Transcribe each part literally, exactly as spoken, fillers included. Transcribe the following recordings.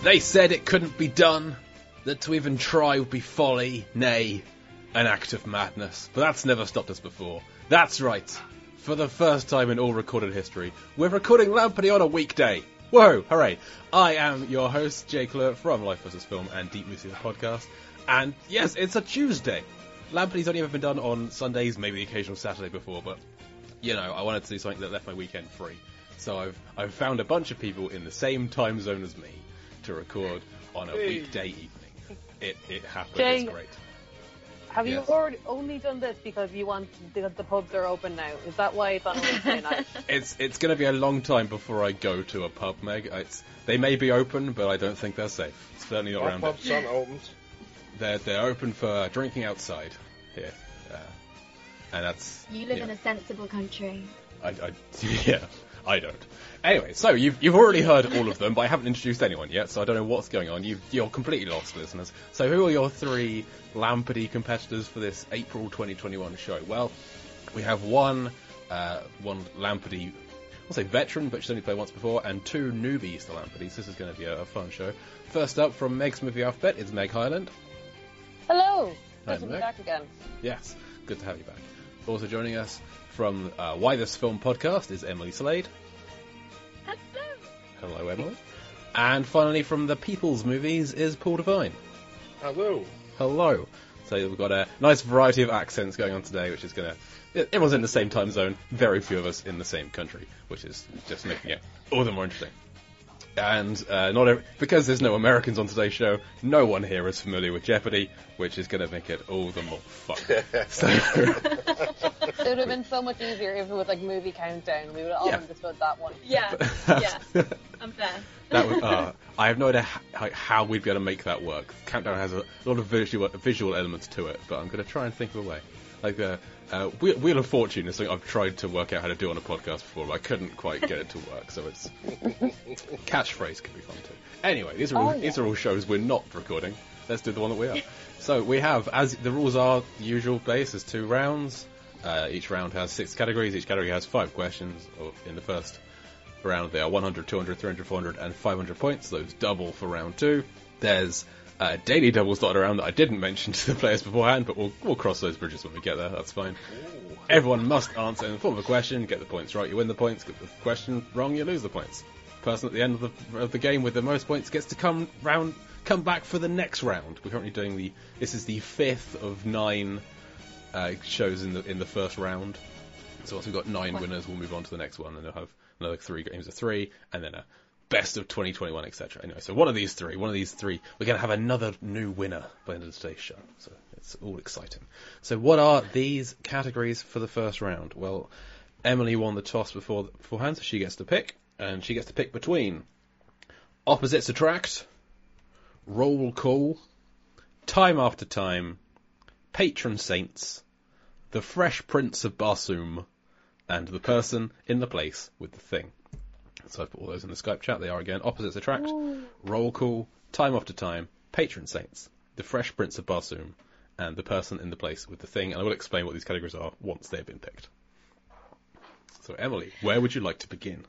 They said it couldn't be done, that to even try would be folly, nay, an act of madness. But that's never stopped us before. That's right. For the first time in all recorded history, we're recording Lamperty on a weekday. Whoa, hooray. I am your host, Jake Lurt from Life versus Film and Deep Movie the podcast. And yes, it's a Tuesday. Lamperty's only ever been done on Sundays, maybe the occasional Saturday before, but, you know, I wanted to do something that left my weekend free. So I've I've found a bunch of people in the same time zone as me to record on a hey. weekday evening. It it happened. Jay, it's great. Have yes. you already only done this because you want the, the pubs are open now? Is that why it's on a Wednesday night? It's it's going to be a long time before I go to a pub, Meg. It's they may be open, but I don't think they're safe. It's certainly not Our around pubs it. aren't opened. They're they're open for drinking outside here, uh, and that's you live yeah. in a sensible country. I, I yeah. I don't. Anyway, so you've you've already heard all of them, but I haven't introduced anyone yet, so I don't know what's going on. You've, you're completely lost, listeners. So who are your three Lamperty competitors for this April twenty twenty-one show? Well, we have one uh, one Lamperty, I'll say veteran, but she's only played once before, and two newbies to Lamperty, so this is going to be a, a fun show. First up from Meg's Movie Alphabet is Meg Highland. Hello! Hi, Good to be Meg. back again. Yes, good to have you back. Also joining us from uh, Why This Film podcast is Emily Slade. Hello. Hello, Emily. And finally, from the People's Movies is Paul Devine. Hello. Hello. So we've got a nice variety of accents going on today, which is going to... Everyone's in the same time zone, very few of us in the same country, which is just making it all the more interesting. And uh, not every, because there's no Americans on today's show, no one here is familiar with Jeopardy, which is going to make it all the more fun. So, it would have been so much easier if it was like movie countdown. We would have all yeah. understood that one. Yeah, yeah, I'm fair. That was, uh, I have no idea how, how we'd be able to make that work. Countdown has a lot of visual, visual elements to it, but I'm going to try and think of a way. Like uh, uh, Wheel, Wheel of Fortune is something I've tried to work out how to do on a podcast before, but I couldn't quite get it to work. So it's catchphrase could be fun too. Anyway, these are all, oh, yeah. these are all shows we're not recording. Let's do the one that we are. So we have, as the rules are, the usual base. There's two rounds. Uh, each round has six categories. Each category has five questions. In the first round, there are one hundred, two hundred, three hundred, four hundred, and five hundred points. Those double for round two. There's uh, daily doubles dotted around that I didn't mention to the players beforehand, but we'll, we'll cross those bridges when we get there. That's fine. Ooh. Everyone must answer in the form of a question. Get the points right, you win the points. Get the question wrong, you lose the points. Person at the end of the, of the game with the most points gets to come round, come back for the next round. We're currently doing the. This is the fifth of nine uh, shows in the in the first round. So once we've got nine winners, we'll move on to the next one, and we'll have another three games of three, and then a best of twenty twenty-one, et cetera. Anyway, so one of these three, one of these three, we're going to have another new winner by the end of today's show. So it's all exciting. So what are these categories for the first round? Well, Emily won the toss before beforehand, so she gets to pick, and she gets to pick between Opposites Attract, Roll Call, Time After Time, Patron Saints, The Fresh Prince of Barsoom, and The Person in the Place with the Thing. So I've put all those in the Skype chat. They are again Opposites Attract, Ooh. Roll Call, Time After Time, Patron Saints, The Fresh Prince of Barsoom, and The Person in the Place with the Thing. And I will explain what these categories are once they've been picked. So Emily, where would you like to begin?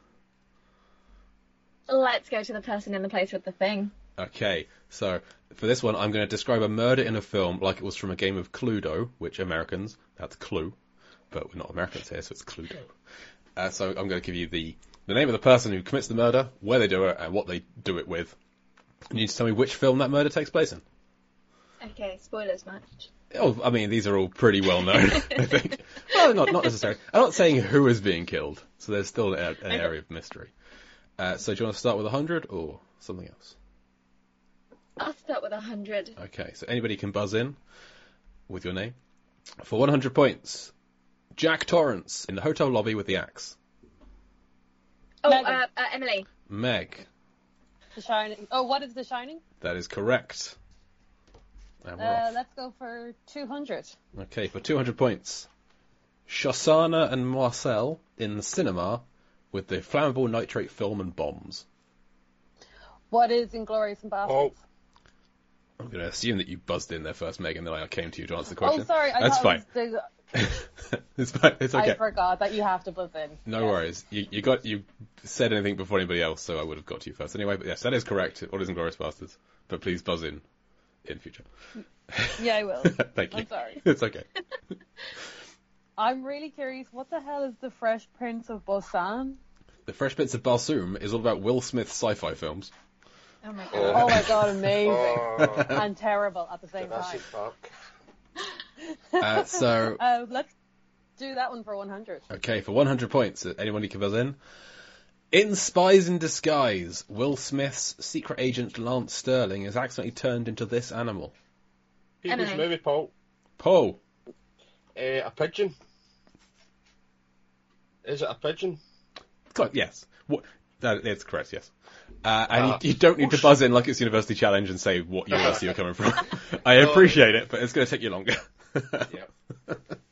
Let's go to The Person in the Place with the Thing. Okay, so for this one, I'm going to describe a murder in a film like it was from a game of Cluedo, which Americans, that's Clue, but we're not Americans here, so it's Cluedo. Uh, so I'm going to give you the, the name of the person who commits the murder, where they do it, and what they do it with. And you need to tell me which film that murder takes place in. Okay, spoilers much. Oh, I mean, these are all pretty well known, I think. Well, not not necessarily. I'm not saying who is being killed, so there's still a, an area of mystery. Uh, so do you want to start with one hundred or something else? I'll start with one hundred. Okay, so anybody can buzz in with your name. For one hundred points, Jack Torrance in the hotel lobby with the axe. Oh, uh, uh, Emily. Meg. The Shining. Oh, what is The Shining? That is correct. And we're Uh, off. let's go for two hundred. Okay, for two hundred points, Shoshana and Marcel in the cinema with the flammable nitrate film and bombs. What is Inglourious and Bastards? Oh. I'm going to assume that you buzzed in there first, Meg, and then I came to you to answer the question. Oh, sorry. I That's thought fine. It was it's fine. It's okay. I forgot that you have to buzz in. No Yeah. worries. You, you got you said anything before anybody else, so I would have got to you first. Anyway, but yes, that is correct. What is Inglourious Bastards? But please buzz in in future. Yeah, I will. Thank you. I'm sorry. It's okay. I'm really curious. What the hell is the Fresh Prince of Busan? The Fresh Prince of Barsoom is all about Will Smith's sci-fi films. Oh my god. Oh my god, amazing Oh, and terrible at the same time. Jurassic Park. Uh, so, Uh, let's do that one for one hundred. okay, for one hundred points, anyone who can buzz in. In Spies in Disguise, Will Smith's secret agent Lance Sterling is accidentally turned into this animal. People's Emily. movie, Paul. Paul. Uh, a pigeon. Is it a pigeon? Cl- Yes. What? That, that's correct, yes. Uh, and Ah. you, you don't need to buzz in like it's University Challenge and say what university you're coming from. I appreciate it, but it's going to take you longer. Yeah.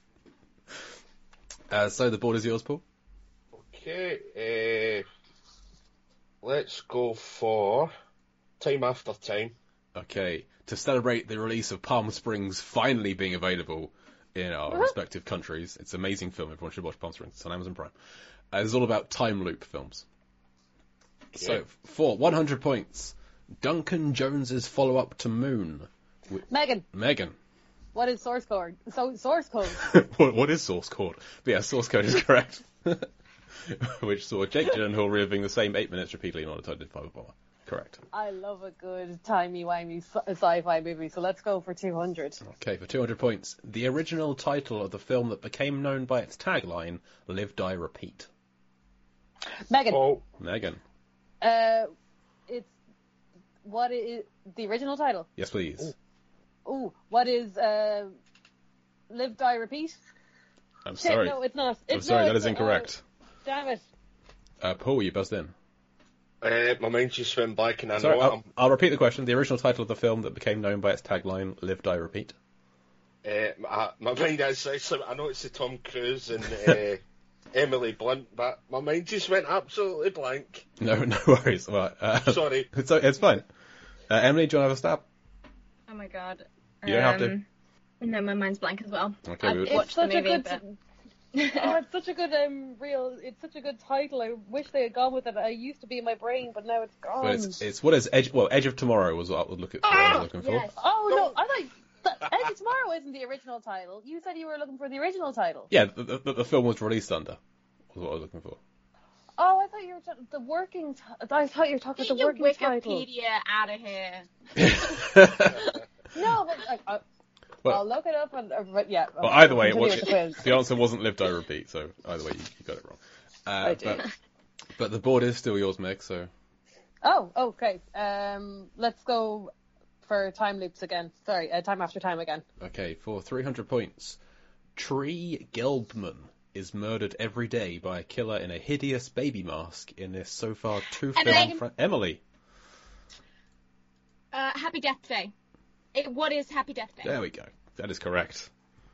Uh, so the board is yours, Paul. Okay. Uh, let's go for Time After Time. Okay. To celebrate the release of Palm Springs finally being available in our respective countries, it's an amazing film. Everyone should watch Palm Springs. It's on Amazon Prime. Uh, it's all about time loop films. So, Yeah. for one hundred points, Duncan Jones's follow-up to Moon. Megan, Megan. what is source code? So source code. what, what is source code? But yeah, source code is correct. Which saw Jake Gyllenhaal reliving the same eight minutes repeatedly in order to identify the bomber. Correct. I love a good timey-wimey sci- sci-fi movie, so let's go for two hundred. Okay, for two hundred points, the original title of the film that became known by its tagline, Live, Die, Repeat. Megan, Paul. Megan. uh, it's what is the original title? Yes, please. Ooh, what is uh, Live, Die, Repeat? I'm Shit, sorry. no, it's not. I'm It's, sorry, no, that it's is not. incorrect. Oh, damn it. Uh, Paul, you buzzed in. Uh, my mind just went blank and I Sorry, know I'll, I'm, I'll repeat the question. The original title of the film that became known by its tagline, Live, Die, Repeat. uh, my, my mind is, I know it's the Tom Cruise and uh, Emily Blunt, but my mind just went absolutely blank. No, no worries. Well, uh, Sorry. It's, it's fine. Uh, Emily, do you want to have a stab? Oh my god. You don't have to. Um, No, my mind's blank as well. Okay, I've we- It's watched the such a movie, good. but... Oh, it's such a good um real. It's such a good title. I wish they had gone with it. It used to be in my brain, but now it's gone. Well, it's, it's what is Edge? Well, Edge of Tomorrow was what I was looking for. I was looking for. yes. Oh no, I thought that Edge of Tomorrow isn't the original title. You said you were looking for the original title. Yeah, the, the, the film was released under. Was what I was looking for. Oh, I thought you were t- the working. T- I thought you were talking Get about the your working title. Wikipedia out of here. No, but like, I, Well- I'll look it up and uh, but yeah. Well, either way, it continue was, with the quiz. the answer wasn't Live, Die, Repeat. So either way, you, you got it wrong. Uh, I did. But, but the board is still yours, Meg. So Oh, okay. Um, let's go for time loops again. Sorry, uh, time after time again. okay, for three hundred points, Tree Gelbman is murdered every day by a killer in a hideous baby mask in this so far two film. Emily. Fr- Emily. Uh, Happy Death Day. It, what is Happy Death Day? There we go. That is correct.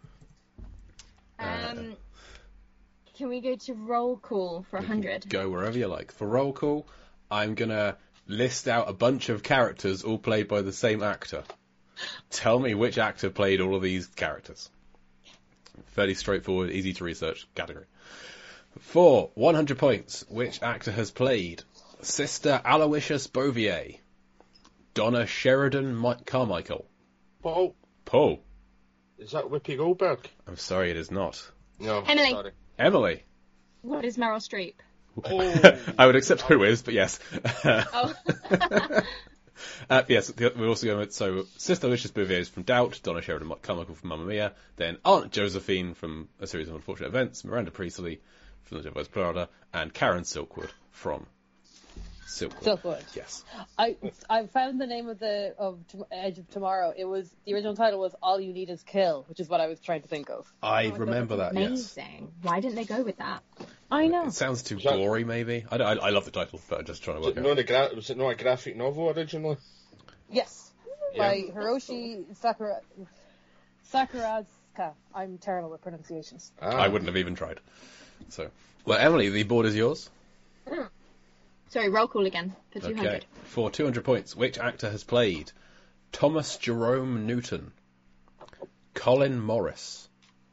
Um, can we go to roll call for a hundred? Go wherever you like. For roll call, I'm gonna list out a bunch of characters all played by the same actor. Tell me which actor played all of these characters. Fairly straightforward, easy to research category. For one hundred points, which actor has played Sister Aloysius Bouvier, Donna Sheridan Mi- Carmichael? Paul, Paul. is that Whoopi Goldberg? I'm sorry, it is not. No, Emily. sorry. Emily. What is Meryl Streep? Oh, I would accept who is, but yes. Oh. Uh, yes, the- we're also going with, so, Sister Lucius Bouvier is from Doubt, Donna Sheridan Carmichael from Mamma Mia, then Aunt Josephine from A Series of Unfortunate Events, Miranda Priestley from The Devil Wears Prada, and Karen Silkwood from Silkwood. Silkwood. Yes. I I found the name of the of Tom- Edge of Tomorrow. It was the original title was All You Need Is Kill, which is what I was trying to think of. I Oh my God, remember that, that's yes. amazing. Why didn't they go with that? I know. It sounds too Was that- gory, maybe. I, don't- I, I love the title, but I'm just trying to was work it, out. not a gra- was it not a graphic novel originally? Yes, Yeah. by Hiroshi Sakura Sakuratsuka. I'm terrible with pronunciations. Ah. I wouldn't have even tried. So, well, Emily, the board is yours. Sorry, roll call again for two hundred. Okay. For two hundred points, which actor has played Thomas Jerome Newton, Colin Morris,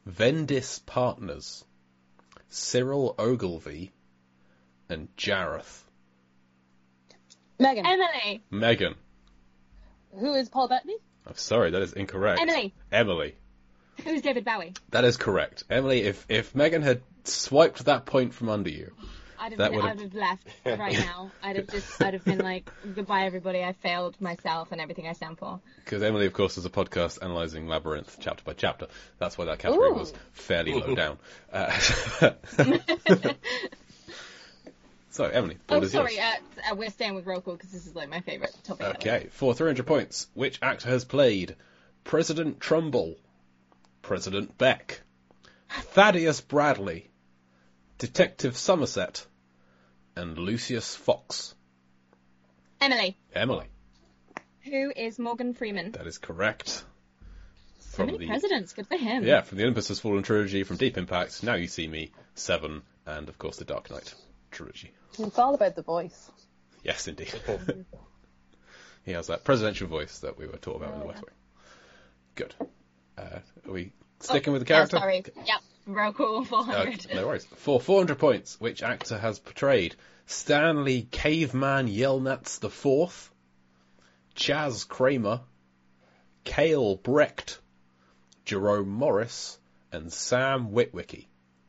Vendis Partners, Cyril Ogilvy, and Jareth. Megan. Emily. Megan. Who is Paul Bettany? I'm sorry, that is incorrect. Emily. Emily. Who's David Bowie? That is correct. Emily, if, if Megan had swiped that point from under you, I'd have, That been, would've- I'd have left right now. I'd have just, I'd have been like, goodbye everybody, I failed myself and everything I stand for. because Emily, of course, is a podcast analysing Labyrinth chapter by chapter. That's why that category Ooh. was fairly low down. Uh, so, Emily, Oh, what is sorry, yours? uh, uh, we're staying with roll call because this is like my favourite topic. Okay, for three hundred points, which actor has played President Trumbull, President Beck, Thaddeus Bradley, Detective Somerset, and Lucius Fox? Emily. Emily, Who is Morgan Freeman? that is correct. So many presidents, good for him. Yeah, from the Olympus Has Fallen trilogy, from Deep Impact, Now You See Me, Seven, and of course the Dark Knight trilogy. It's all about the voice. Yes, indeed. He has that presidential voice that we were taught about in the West Wing. Good. Uh, are we sticking with the character? Oh, sorry. Yep. Roll call four hundred. Uh, no worries. For four hundred points, which actor has portrayed Stanley Caveman Yelnats the Fourth, Chaz Kramer, Cale Brecht, Jerome Morris, and Sam Witwicky?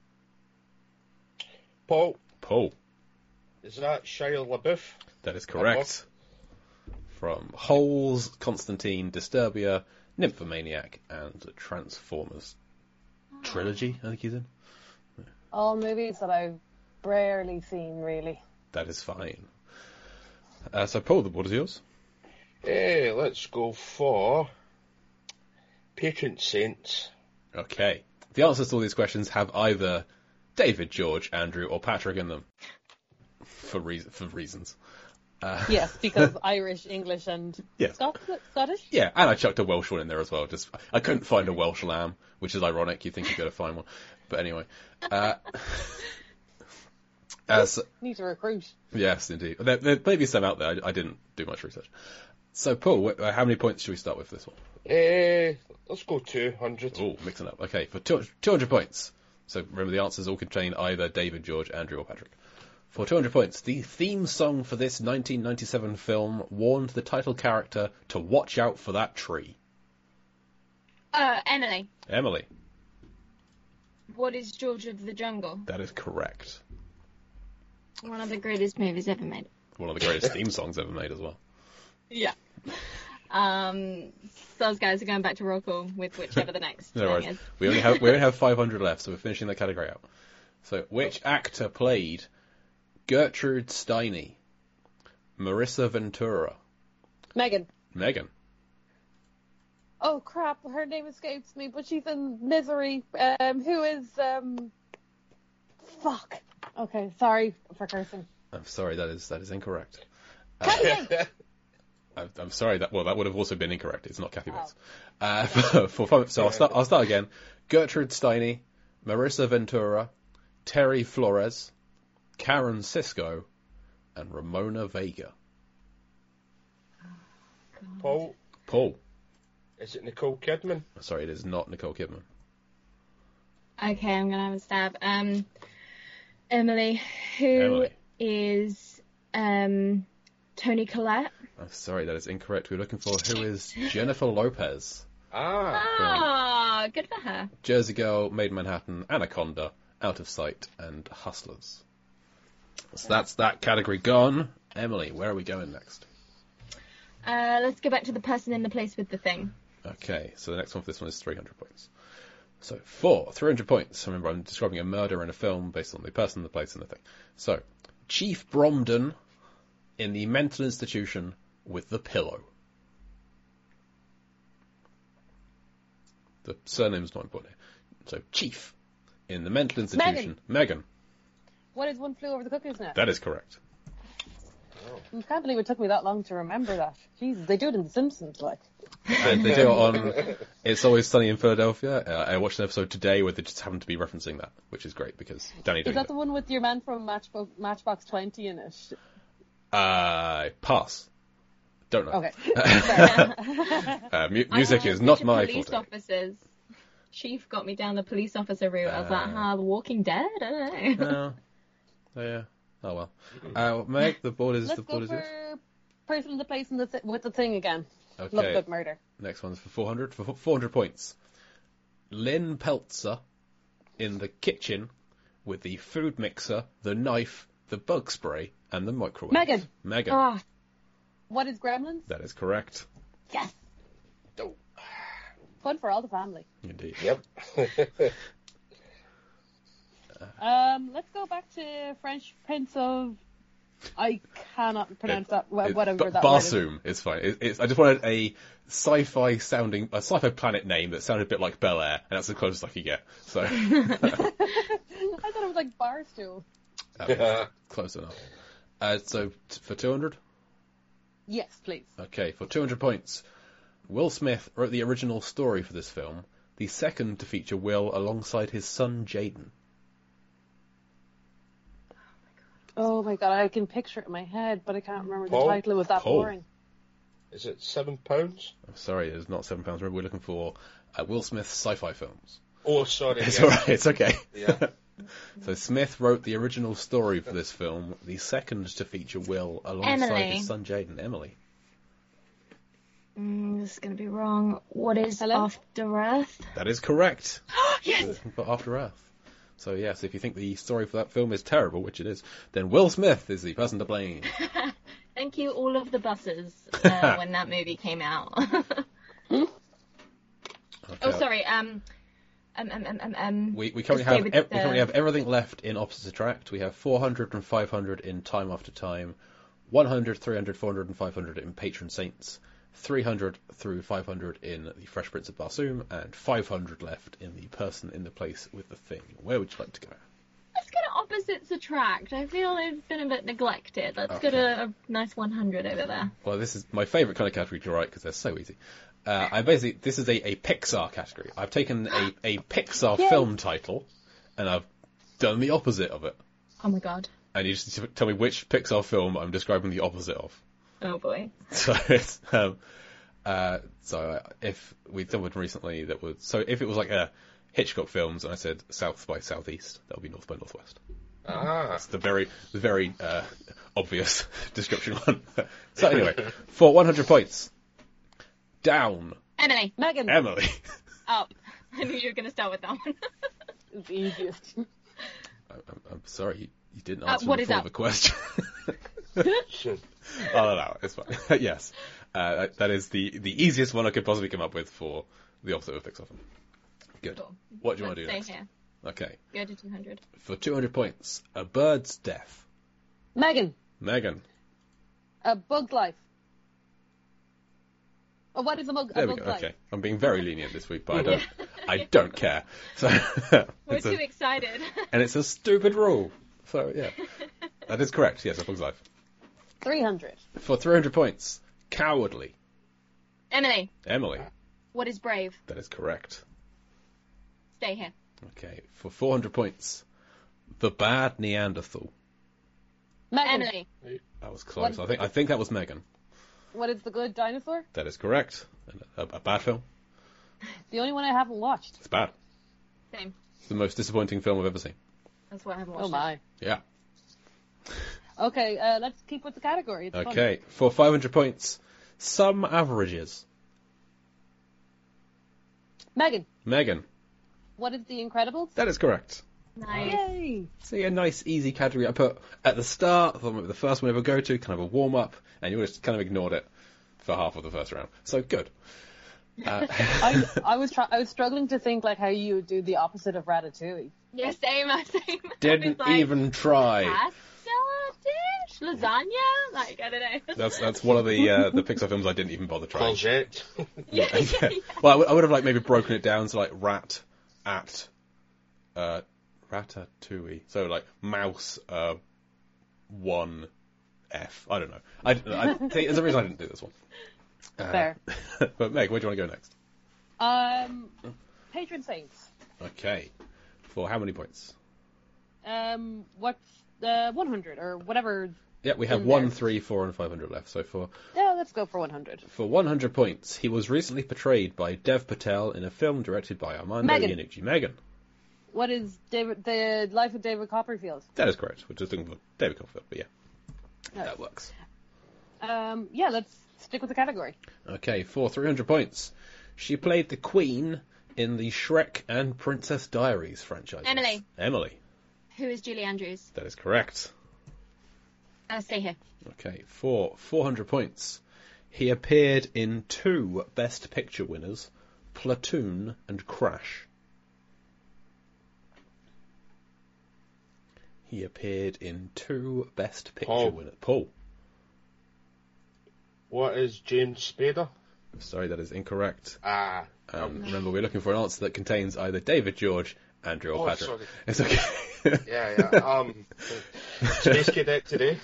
Paul, Paul. is that Shia LaBeouf? That is correct. From Holes, Constantine, Disturbia, Nymphomaniac, and Transformers trilogy, I think he's in. All movies that I've rarely seen, really. That is fine. Uh, so, Paul, what is yours? Hey, let's go for Patron Saints. Okay. The answers to all these questions have either David, George, Andrew, or Patrick in them. For, reas for reasons. Uh, Yes, because Irish, English, and Yes. Scot- Scottish? Yeah, and I chucked a Welsh one in there as well. Just I couldn't find a Welsh lamb, which is ironic. You think you've got to find one. But anyway. Uh, uh, so, Need to recruit. yes, indeed. There, there may be some out there. I, I didn't do much research. So, Paul, wh- how many points should we start with this one? Eh, let's go two hundred. Oh, mixing up. Okay, for two hundred points. So remember, the answers all contain either David, George, Andrew, or Patrick. For two hundred points, the theme song for this nineteen ninety-seven film warned the title character to watch out for that tree. Uh, Emily. Emily, What is George of the Jungle? that is correct. One of the greatest movies ever made. One of the greatest theme songs ever made as well. Yeah. Um, those guys are going back to roll call with whichever the next No thing worries. is. We only have we only have five hundred left, so we're finishing that category out. So, which actor played Gertrude Steiny, Marissa Ventura, Megan. Megan? Oh crap, her name escapes me, but she's in Misery. Um, who is, um... Fuck. Okay, sorry for cursing. I'm sorry, that is that is incorrect. Kathy Bates! I- I'm sorry that well that would have also been incorrect. It's not Kathy Bates. Uh, for, for fun, so I'll start. I'll start again. Gertrude Steiny, Marissa Ventura, Terry Flores, Karen Sisko, and Ramona Vega. Paul, Paul. is it Nicole Kidman? Sorry, it is not Nicole Kidman. Okay, I'm going to have a stab. Um, Emily, who is Emily. um, Toni Collette? I'm sorry, that is incorrect. We're looking for who is Jennifer Lopez. Ah, Ah, good for her. Jersey Girl, Made in Manhattan, Anaconda, Out of Sight, and Hustlers. So that's that category gone. Emily, where are we going next? Uh, let's go back to the person in the place with the thing. Okay, so the next one for this one is three hundred points. So, for three hundred points, remember I'm describing a murder in a film based on the person, the place, and the thing. So, Chief Bromden in the mental institution with the pillow. The surname's not important here. So, Chief in the mental institution. Megan. What is One Flew Over the Cuckoo's Nest? That is correct. I can't believe it took me that long to remember that. Jesus, they do it in The Simpsons, like. And they do it on It's Always Sunny in Philadelphia. Uh, I watched an episode today where they just happened to be referencing that, which is great because Danny Is doing that the one with your man from Matchbox, Matchbox twenty in it? Uh, pass. Don't know. Okay. uh, mu- music I is not picture my police forte. officers. chief got me down the police officer route. I was like, Uh. ah, The Walking Dead? I don't know. No. Oh, yeah. Oh, well. Uh, Meg, the board is, Let's the go board is for yours. person in the place in the th- with the thing again. Love a Okay. good murder. Next one's for four hundred. For four hundred points. Lynn Peltzer in the kitchen with the food mixer, the knife, the bug spray, and the microwave. Megan. Megan. Ah, What is Gremlins? That is correct. Yes. Oh, Fun for all the family. Indeed. yep. Um, let's go back to French Prince of. I cannot pronounce that. wha- It- Whatever Ba- that word is. Barsoom is fine. It, it's, I just wanted a sci-fi sounding, a sci-fi planet name that sounded a bit like Bel Air, and that's the closest I could get. So I thought it was like Barstool. that was close enough. Uh, so t- for two hundred. Yes, please. Okay, for two hundred points, Will Smith wrote the original story for this film, the second to feature Will alongside his son Jaden. Oh my god, I can picture it in my head, but I can't remember Paul? the title. It was that Paul. boring. Is it seven pounds? I'm sorry, it's not seven pounds. Remember, we're looking for uh, Will Smith's sci-fi films. Oh, sorry. It's yeah. alright, it's okay. Yeah. So Smith wrote the original story for this film, the second to feature Will alongside Emily. his son Jaden. Emily. mm, this is going to be wrong. What is Hello? After Earth? That is correct. Yes! For After Earth. So yes, if you think the story for that film is terrible, which it is, then Will Smith is the person to blame. Thank you, all of the buses, uh, when that movie came out. Okay. Oh, sorry. Um, um, um, um, um, um We, we currently let's go have with ev- we the- currently have everything left in Opposites Attract. We have four hundred and five hundred in Time After Time, one hundred, three hundred, four hundred, and five hundred in Patron Saints, three hundred through five hundred in The Fresh Prince of Barsoom, and five hundred left in The Person in the Place with the Thing. Where would you like to go? Let's go to Opposites Attract. I feel it's been a bit neglected. Let's Okay. go to a nice one hundred over there. Well, this is my favourite kind of category to write because they're so easy. Uh, I basically this is a, a Pixar category. I've taken a, a Pixar Yay. film title and I've done the opposite of it. Oh my god. And you just need to tell me which Pixar film I'm describing the opposite of. Oh boy. So it's um, uh, so if we've done one recently that was so if it was like a Hitchcock films and I said South by Southeast, that would be North by Northwest. Ah. That's the very the very uh, obvious description one. So anyway, for one hundred points, down Emily. Megan. Emily. Up. I knew you were going to start with that one. It's the easiest. I'm, I'm, I'm sorry, you, you didn't Uh, answer what the is full up? of the question. Should. I'll allow it. It's fine. Yes, uh, that- that is the the easiest one I could possibly come up with for the opposite of Pixar film. Good. Cool. What do you want to do Let's next? stay here. Okay. Go to two hundred. For two hundred points, A Bird's Death. Megan. Megan. A Bug's Life. Oh, what is a, mug, a There we Bug's go. Life? Okay. I'm being very lenient this week, but I don't I don't care. So We're it's too a, excited. and it's a stupid rule. So yeah. That is correct. Yes, A Bug's Life. three hundred. For three hundred points, Cowardly. Emily. Emily. What is brave? That is correct. Stay here. Okay. For four hundred points, The Bad Neanderthal. Megan. Emily. That was close. What- I think I think that was Megan. What is the good dinosaur? That is correct. A, a bad film. The only one I haven't watched. It's bad. Same. It's the most disappointing film I've ever seen. That's why I haven't watched Oh my. Yeah. Okay, uh, let's keep with the category. It's fun. Okay. For five hundred points, Some Averages. Megan. Megan. What is The Incredibles? That is correct. it. Nice. Yay! See, a nice, easy category I put at the start. I thought maybe the first one I would go to, kind of a warm-up, and you just kind of ignored it for half of the first round. So, good. Uh, I, I was try- I was struggling to think like how you would do the opposite of Ratatouille. Yeah, same, same. didn't I was like, even try. Pasta dish? Lasagna? Like, I don't know. That's that's one of the uh, the Pixar films I didn't even bother trying. Courgette. yeah, yeah, yeah. Well, I would- I would have like maybe broken it down to like rat at uh, ratatouille. So like mouse uh, one F. I don't know. I, I think there's a reason I didn't do this one. Uh, Fair. But Meg, where do you want to go next? Um, Patron Saints. Okay. For how many points? Um, what's uh one hundred or whatever Yeah, we have in one, there. three, four, and five hundred left. So for Yeah, let's go for one hundred. for one hundred points, he was recently portrayed by Dev Patel in a film directed by Armando Megan. Iannucci. Megan. What is David? The Life of David Copperfield? That is correct. We're just looking for David Copperfield, but yeah, No. that works. Um, yeah, let's stick with the category. Okay, for three hundred points, she played the Queen in the Shrek and Princess Diaries franchises. Emily. Emily. Who is Julie Andrews? That is correct. Uh, stay here. Okay, for four hundred points, he appeared in two Best Picture winners, Platoon and Crash. He appeared in two Best Picture Paul. winners. Paul. What is James Spader? Sorry, that is incorrect. Ah. Um, remember, we're looking for an answer that contains either David George, Andrew, or Oh, Patrick. sorry. It's okay. Yeah, yeah. Um, Space Cadet today.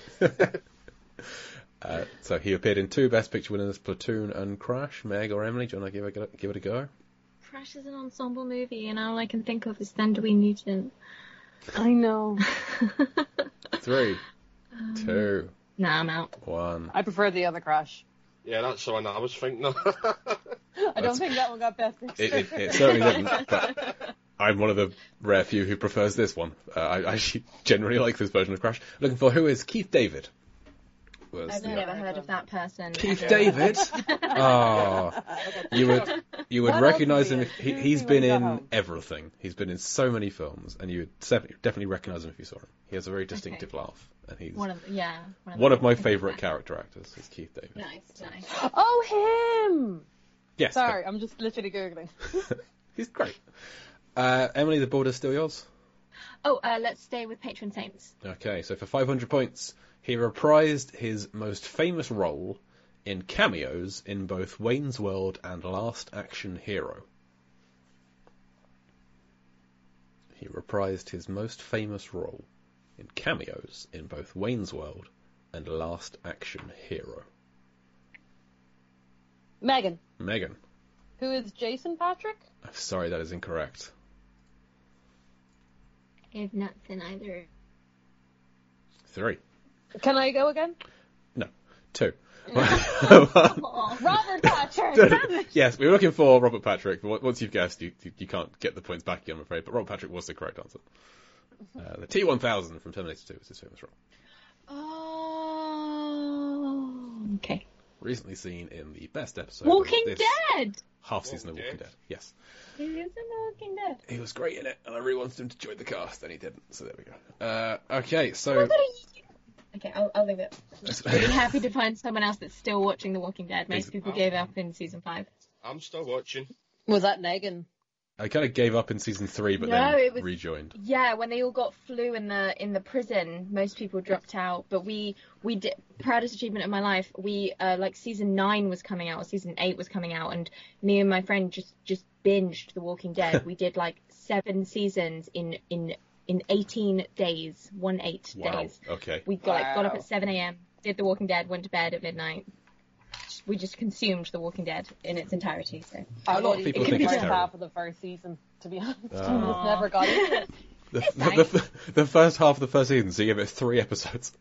uh, so he appeared in two Best Picture winners, Platoon and Crash. Meg or Emily, do you want to give it, a- give it a go? Crash is an ensemble movie, and all I can think of is Thunderbee Newton. I know. Three, Um, two, Nah, I'm out. one. I prefer the other Crash. Yeah, that's the one I was thinking of. I don't That's- think that one got Best Picture. It, it, it certainly didn't, but I'm one of the rare few who prefers this one. Uh, I I actually generally like this version of Crash. Looking for who is Keith David. Was I've the- never heard of that person. Keith ever. David? Oh, you would you would What else recognise is he him in? if he, Who's he's he been when he got in home? everything. He's been in so many films, and you would se- definitely recognise him if you saw him. He has a very distinctive laugh, and he's One of yeah. One of, one the- of my favourite character actors. Is Keith David. Nice, nice. Oh, him! Yes, Sorry, I'm just literally Googling. he's great. Uh, Emily, the border's still yours. Oh, uh, let's stay with patron saints. Okay, so for five hundred points, he reprised his most famous role in cameos in both Wayne's World and Last Action Hero. He reprised his most famous role in cameos in both Wayne's World and Last Action Hero. Megan. Megan. Who is Jason Patrick? I'm sorry, that is incorrect. I have not seen either. Three. Can I go again? No. Two. Robert Patrick! Damn it. Yes, we were looking for Robert Patrick, but once you've guessed, you, you, you can't get the points back again, I'm afraid. But Robert Patrick was the correct answer. Uh, the T one thousand from Terminator two was his famous role. Oh, okay. Recently seen in the best episode Walking of this Dead. half season of Walking Walking Dead. Dead. Yes. He is in The Walking Dead. He was great in it, and I really wanted him to join the cast, and he didn't, so there we go. Uh, okay, Oh, so... but he- Okay, I'll, I'll leave it. Really happy to find someone else that's still watching The Walking Dead. Most people gave up in season five. I'm still watching. Was that Megan? I kind of gave up in season three, but No, then it was- rejoined. Yeah, when they all got flu in the in the prison, most people dropped out. But we we did proudest achievement of my life. We uh, like season nine was coming out, or season eight was coming out, and me and my friend just just binged The Walking Dead. We did like seven seasons in in in eighteen days, one eight Wow, days. okay. We got like got up Wow. at seven a.m. Did The Walking Dead, went to bed at midnight. We just consumed The Walking Dead in its entirety. So I A lot of only people did think the it's first terrible. half of the first season, to be honest. I Oh. just never got into it. The, nice. the, the first half of the first season, so you gave it three episodes.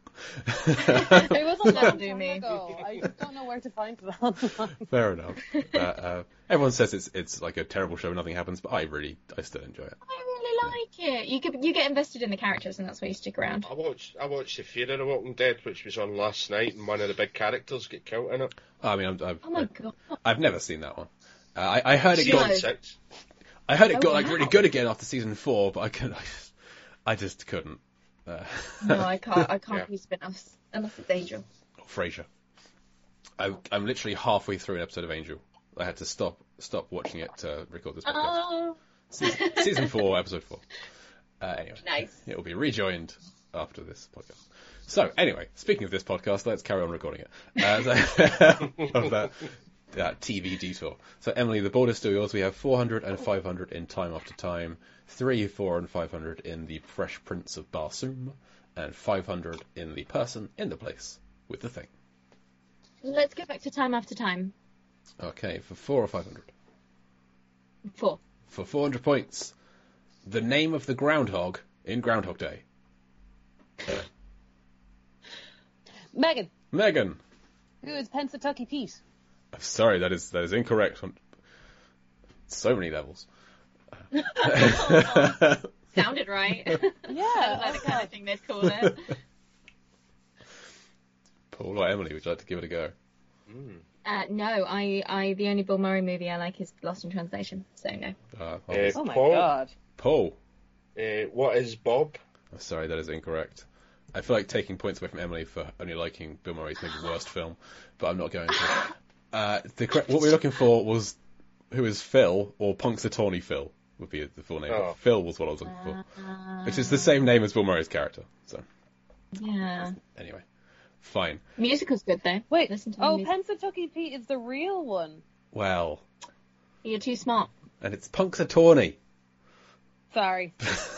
It was a long That'll do time me. ago. I just don't know where to find it online. Fair enough. Uh, uh, everyone says it's it's like a terrible show, nothing happens, but I really, I still enjoy it. I really like it. You get you get invested in the characters, and that's why you stick around. I watched I watched The Fear of the Walking Dead, which was on last night, and one of the big characters get killed in it. I mean, I'm, I've, Oh my god. I've never seen that one. Uh, I, I heard it Yeah. got, Season six. I heard it Oh, got like wow. really good again after season four, but I couldn't, I just, I just couldn't. Uh, No, I can't. I can't Yeah. be spin offs unless it's Angel. Frasier. I, I'm literally halfway through an episode of Angel. I had to stop stop watching it to record this podcast. Oh, Season, season four, episode four. Uh, anyway, nice. it will be rejoined after this podcast. So, anyway, speaking of this podcast, let's carry on recording it. Uh, so, of that, that T V detour. So, Emily, the board is still yours. We have four hundred and five hundred in Time After Time, three, four, and five hundred in The Fresh Prince of Barsoom, and five hundred in The Person in the Place with the Thing. Let's go back to Time After Time. Okay, for four or five hundred. Four. For four hundred points, the name of the groundhog in Groundhog Day. Megan. Megan. Who is Pennsatucky Pete? I'm sorry, that is that is incorrect on so many levels. Sounded right. Yeah. Sounded like the kind of thing they'd call it. Paul or Emily, would you like to give it a go? Mm. Uh, no, I, I, the only Bill Murray movie I like is Lost in Translation, so no. Uh, Uh, Oh my Paul? god. Paul. Uh, what is Bob? I'm sorry, that is incorrect. I feel like taking points away from Emily for only liking Bill Murray's maybe worst film, but I'm not going to. Uh, the correct, what we were looking for was who is Phil, or Punxsutawney Phil would be the full name. Oh. Phil was what I was looking for, Uh, which is the same name as Bill Murray's character. So Yeah. anyway, fine. Musical's good though. Wait. Listen to the Oh, music. Pennsatucky Pete is the real one. Well, You're too smart. and it's Punxsutawney. Sorry.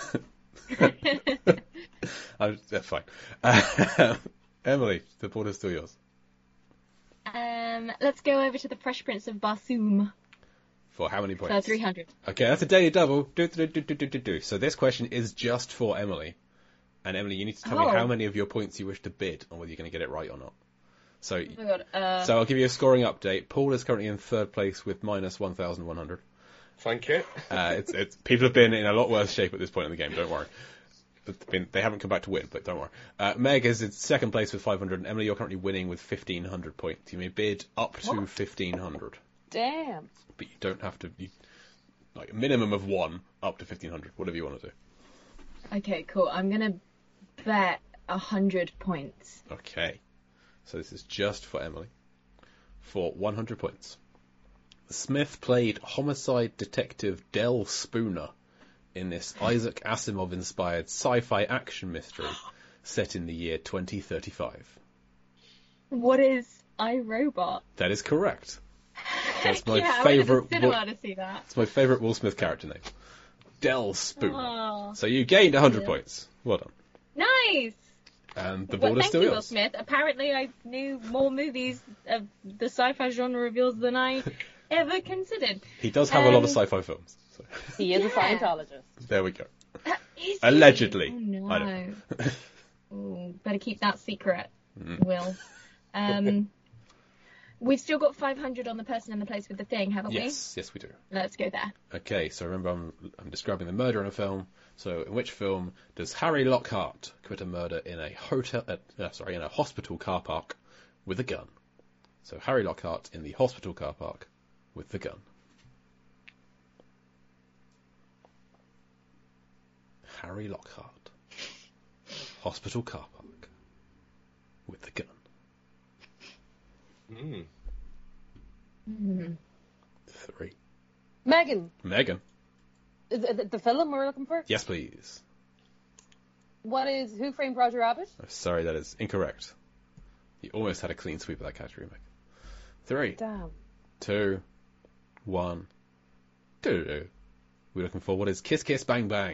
I'm, that's fine. Uh, Emily, the board is still yours. Um, let's go over to the Fresh Prince of Barsoom For how many points? for three hundred. Okay, that's a daily double. Do, do, do, do, do, do, do. So this question is just for Emily. And Emily, you need to tell Oh. me how many of your points you wish to bid on whether you're going to get it right or not. So, Oh my god. Uh, so I'll give you a scoring update. Paul is currently in third place with minus one thousand one hundred. Thank you. Uh, it's, it's, people have been in a lot worse shape at this point in the game, don't worry. But been, they haven't come back to win, but don't worry. Uh, Meg is in second place with five hundred, and Emily, you're currently winning with fifteen hundred points. You may bid up to What? fifteen hundred, Damn. but you don't have to, you, like a minimum of one up to fifteen hundred, whatever you want to do. okay, cool. I'm gonna bet a hundred points. Okay. So this is just for Emily. For one hundred points. Smith played homicide detective Del Spooner in this Isaac Asimov-inspired sci-fi action mystery set in the year twenty thirty-five. What is iRobot? That is correct. That's my yeah, favourite I went to the Will- cinema to see that. It's my favourite Will Smith character name. Del Spooner. Oh, So you gained one hundred Yeah. points. Well done. nice. And the Well, board is thank still you, Will yours. Smith. Apparently, I knew more movies of the sci-fi genre reveals than I ever considered. He does have a lot of Um, sci-fi films. So He is a Yeah. Scientologist. there we go. Is he? Allegedly. Oh, no. I don't know. Ooh, better keep that secret, Mm. Will. Um, we've still got five hundred on the person in the place with the thing, haven't Yes, yes we do. we? Let's go there. Okay, so remember I'm, I'm describing the murder in a film. So in which film does Harry Lockhart commit a murder in a hotel? Uh, uh, sorry, in a hospital car park with a gun? So Harry Lockhart in the hospital car park with the gun. Harry Lockhart, hospital car park with the gun. Mm. Hmm. Three. Megan. Megan. Is it the film we're looking for? Yes, please. What is Who Framed Roger Rabbit? I'm sorry, that is incorrect. You almost had a clean sweep of that category, Meg. Three. Damn. Two, one, two. We're looking for what is Kiss Kiss Bang Bang.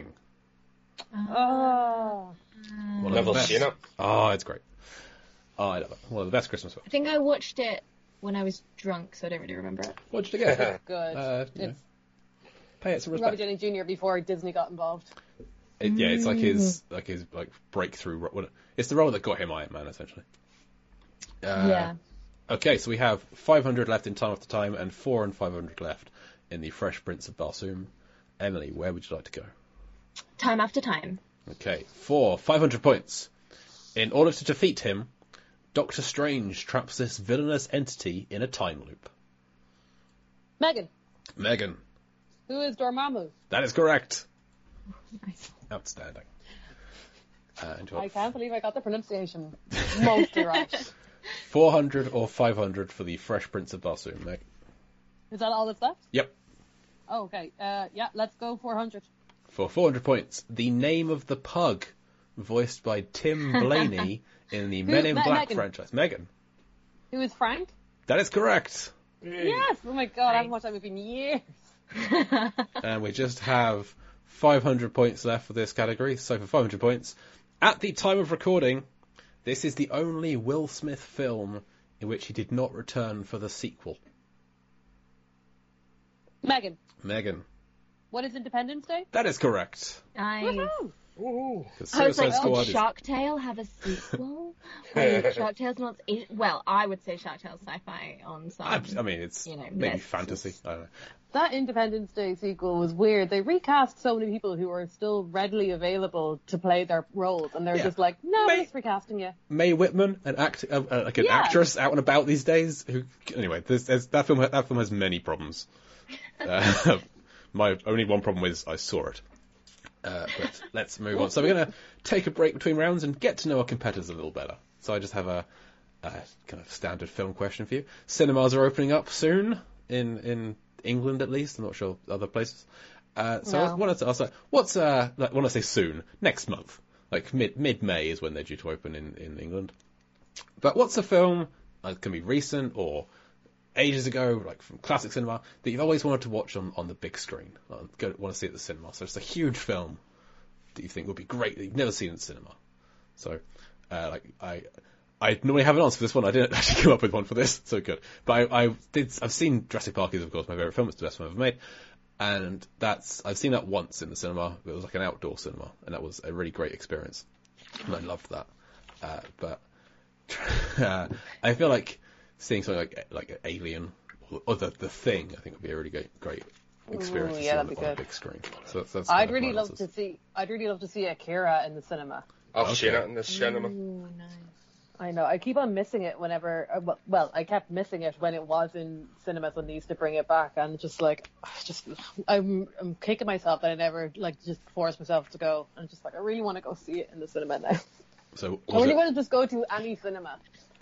Oh. One of Never the best. seen it. Oh, it's great. Oh, I love it. One of the best Christmas films. I think I watched it when I was drunk, so I don't really remember it. What did you get? Good. Uh, you know, it's pay it some Robert respect. Downey Junior before Disney got involved. It, yeah, it's like his like his like breakthrough. ro- what- It's the role that got him Iron Man, essentially. Uh, yeah. Okay, so we have five hundred left in Time After Time and four and five hundred left in the Fresh Prince of Barsoom. Emily, where would you like to go? Time after time. Okay, for five hundred points. In order to defeat him, Doctor Strange traps this villainous entity in a time loop. Megan. Megan, Who is Dormammu? that is correct. Nice. Outstanding. And I you're can't believe I got the pronunciation mostly right. four hundred or five hundred for the Fresh Prince of Barsoom, Meg. Is that all that's left? Yep. Oh, okay. Uh, yeah, let's go four hundred. For four hundred points, the name of the pug, voiced by Tim Blaney in the Men in Me- Black Megan. franchise. Megan. Who is Frank? That is correct. Yes! Oh my god, I haven't watched that movie in years. And we just have five hundred points left for this category. So for five hundred points, at the time of recording, this is the only Will Smith film in which he did not return for the sequel. Megan. Megan. What is Independence Day? That is correct. Nice. Woohoo! Ooh. 'Cause I was Suicide like, Squad did is- Shark Tale have a sequel? Wait, Shark Tale's not. It, well, I would say Shark Tale's sci-fi on some. I, I mean, it's you know, maybe lists. fantasy. I don't know. That Independence Day sequel was weird. They recast so many people who are still readily available to play their roles, and they're Yeah. just like, no, May- we're just recasting you. Mae Whitman, an act, uh, uh, like an Yeah. actress out and about these days. Who, anyway, there's, there's, that film, that film has many problems. Uh, my only one problem is I saw it. Uh, but let's move on. So we're going to take a break between rounds and get to know our competitors a little better. So I just have a, a kind of standard film question for you. Cinemas are opening up soon in in England, at least. I'm not sure other places. Uh, so No. I wanted to ask, like, what's uh, like, when I say soon, next month, like mid mid May is when they're due to open in, in England. But what's a film? Uh, it can be recent or ages ago, like from classic cinema, that you've always wanted to watch on, on the big screen. Uh, go, want to see it at the cinema. So it's a huge film that you think would be great that you've never seen in the cinema. So, uh, like I, I normally have an answer for this one. I didn't actually come up with one for this, so good. But I, I did. I've seen Jurassic Park is of course my favourite film. It's the best one I've ever made, and that's I've seen that once in the cinema. It was like an outdoor cinema, and that was a really great experience, and I loved that. Uh, but uh, I feel like seeing something like like Alien or, or the the Thing, I think would be a really great great experience Ooh, to yeah, see on, that'd the- be on a good. big screen. So that's, that's kind I'd of really my love answers. to see. I'd really love to see Akira in the cinema. I've Okay. seen it in the cinema. Ooh, nice. I know. I keep on missing it whenever. uh, Well, well, I kept missing it when it was in cinemas when they used to bring it back, and just like, just I'm I'm kicking myself that I never like just forced myself to go, and just like I really want to go see it in the cinema now. So I was really it, want to just go to any cinema.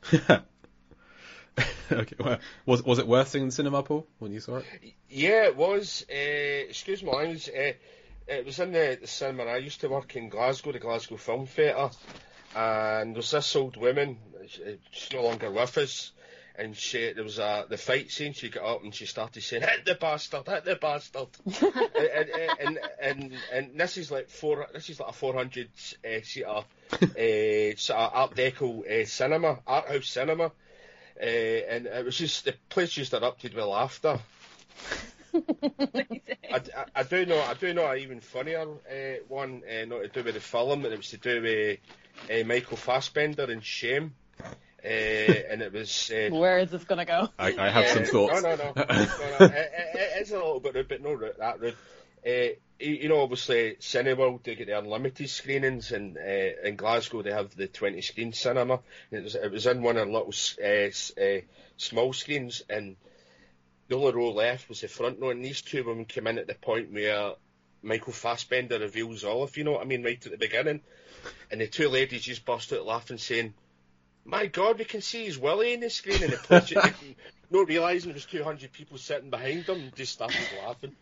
okay, well, was was it worth seeing in the cinema, Paul, when you saw it? Yeah, it was. Uh, excuse my language. Uh, it was in the, the cinema. I used to work in Glasgow, the Glasgow Film Theatre, and there was this old woman. She's no longer with us, and she there was a the fight scene. She got up and she started saying, "Hit the bastard! Hit the bastard!" and, and, and and and this is like four. This is like a four hundred uh, seater uh, sort of Art Deco uh, cinema, art house cinema. Uh, and it was just the place just erupted with laughter. I, I, I do know I do know an even funnier uh, one, uh, not to do with the film, and it was to do with uh, Michael Fassbender and Shame, uh, and it was. Uh, Where is this gonna go? I, I have some thoughts. No, no, no. no, no. It, it, it's a little bit rude, but no rude, that rude. Uh, you, you know, obviously, Cineworld, they get the unlimited screenings, and uh, in Glasgow they have the twenty screen cinema. And it was it was in one of the little uh, uh, small screens, and the only row left was the front row, and these two women came in at the point where Michael Fassbender reveals all, if you know what I mean, right at the beginning. And the two ladies just burst out laughing, saying, "My God, we can see his willy in the screen," and the place, not realising there was two hundred people sitting behind them, just started laughing.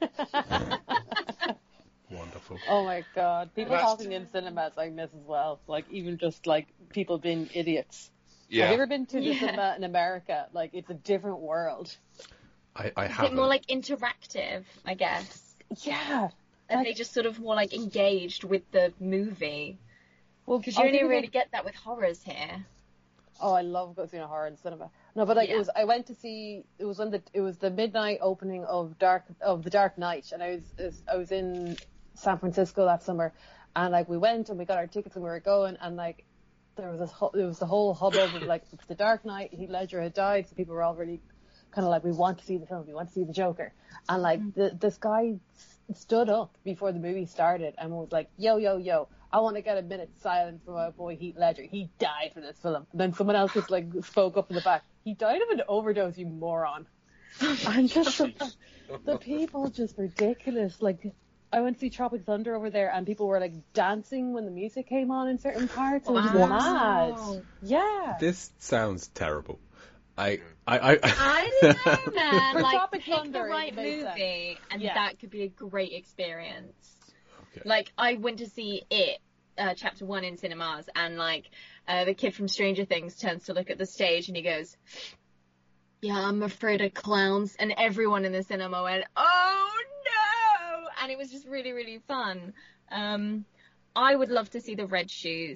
Wonderful. Oh my god, people That's- talking in cinemas I miss as well. Like even just like people being idiots. Yeah. Have you ever been to the Yeah. cinema in America? Like it's a different world. I, I Is it haven't. more like interactive, I guess? Yeah. Are Like- they just sort of more like engaged with the movie? Well, Because you I'll only give you really the- get that with horrors here. Oh, I love going to see a horror in cinema. No, but like Yeah. it was. I went to see. It was on the. It was the midnight opening of Dark of the Dark Knight, and I was. is- I was in San Francisco that summer, and like we went and we got our tickets and we were going, and like there was this. hu- There was the whole hubbub of like it's the Dark Knight. Heath Ledger had died, so people were all really kind of like, we want to see the film. We want to see the Joker, and like the, this guy s- stood up before the movie started and was like, "Yo, yo, yo." I want to get a minute's silence for my boy Heath Ledger. He died for this film. And then someone else just like spoke up in the back. He died of an overdose, you moron. And just the, the people just ridiculous. Like I went to see Tropic Thunder over there, and people were like dancing when the music came on in certain parts. It was just Wow. mad. Yeah. This sounds terrible. I, I, I, I don't know, man. For like, Tropic pick Thunder, the it right makes sense. movie, and Yeah. that could be a great experience. Okay. Like, I went to see It, uh, Chapter one in cinemas, and, like, uh, the kid from Stranger Things turns to look at the stage, and he goes, "Yeah, I'm afraid of clowns," and everyone in the cinema went, "Oh, no!" And it was just really, really fun. Um, I would love to see The Red Shoes.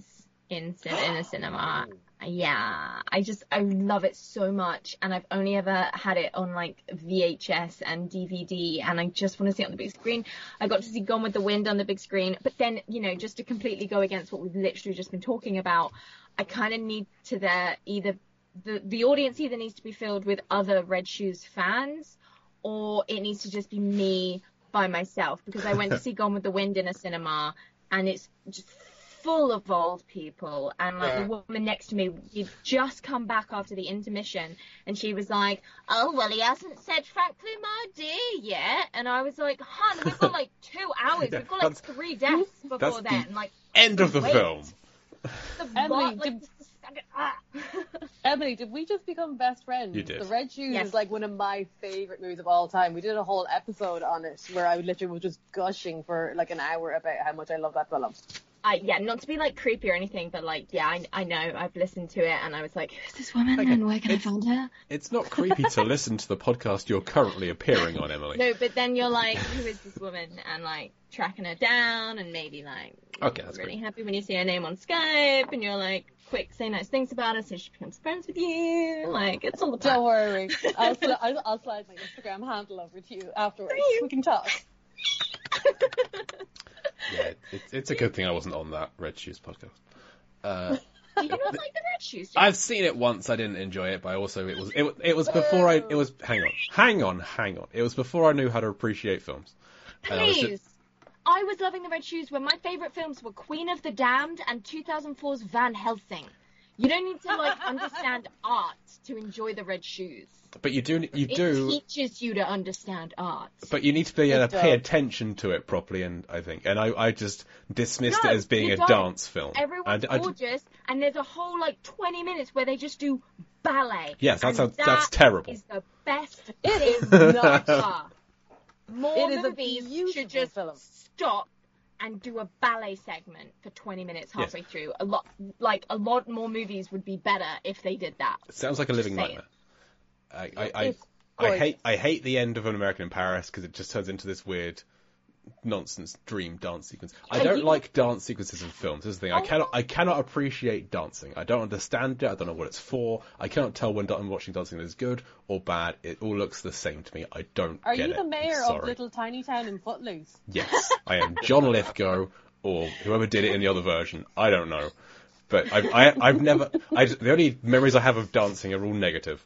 in cin- in a cinema. Yeah, I just I love it so much, and I've only ever had it on like V H S and D V D, and I just want to see it on the big screen. I got to see Gone with the Wind on the big screen, but then, you know, just to completely go against what we've literally just been talking about, I kind of need to there either the the audience either needs to be filled with other Red Shoes fans, or it needs to just be me by myself, because I went to see Gone with the Wind in a cinema, and it's just full of old people, and like Yeah. the woman next to me, he'd just come back after the intermission, and she was like, oh, well, he hasn't said frankly my dear yet, and I was like, hun, we've got like two hours, Yeah, we've got like that's- three deaths before that's the then, like, End of the wait. film. The Emily, what? Like, did- the- ah. Emily, did we just become best friends? You did. The Red Shoes Yes. is like one of my favorite movies of all time. We did a whole episode on it where I literally was just gushing for like an hour about how much I love that film. I, yeah, not to be like creepy or anything, but like, yeah, I, I know, I've listened to it, and I was like, who's this woman, Okay, and where can I it's- find her? It's not creepy to listen to the podcast you're currently appearing on, Emily. No, but then you're like, who is this woman? And like, tracking her down, and maybe like, Okay, you're that's really great. happy when you see her name on Skype, and you're like, quick, say nice things about her so she becomes friends with you. Like, it's all Don't about. worry, I'll, sli- I'll, I'll slide my Instagram handle over to you afterwards. We can talk. Yeah, it, it's a good thing I wasn't on that Red Shoes podcast. Uh, Do you not like the Red Shoes? I've seen it once. I didn't enjoy it, but I also it was it, wa- it was before I it was hang on hang on hang on it was before I knew how to appreciate films. And I was Please. just- I was loving the Red Shoes when my favourite films were Queen of the Damned and two thousand four's Van Helsing. You don't need to like understand art to enjoy the Red Shoes. but you do you It do teaches you to understand art. but you need to be able to It pay does. attention to it properly, and I think and I, I just dismissed No, it as being you a don't. dance film. Everyone's I, I, gorgeous, and there's a whole like twenty minutes where they just do ballet. Yes, that and sounds- that that's terrible. Is the best It thing is not. ever. More It is a movies beautiful should just film. stop and do a ballet segment for twenty minutes halfway through. A lot, like a lot more movies would be better if they did that. It sounds like a living saying. nightmare. I, I, I, It's I gorgeous. hate I hate the end of An American in Paris because it just turns into this weird nonsense dream dance sequence. I Are don't you- like dance sequences in films. This is the thing. I Oh. cannot I cannot appreciate dancing. I don't understand it. I don't know what it's for. I cannot tell when I'm watching dancing that is good or bad. It all looks the same to me. I don't Are get you it. the I'm mayor of sorry. Little Tiny Town in Footloose? Yes, I am John Lithgow or whoever did it in the other version. I don't know. But I've, I, I've never, I, the only memories I have of dancing are all negative.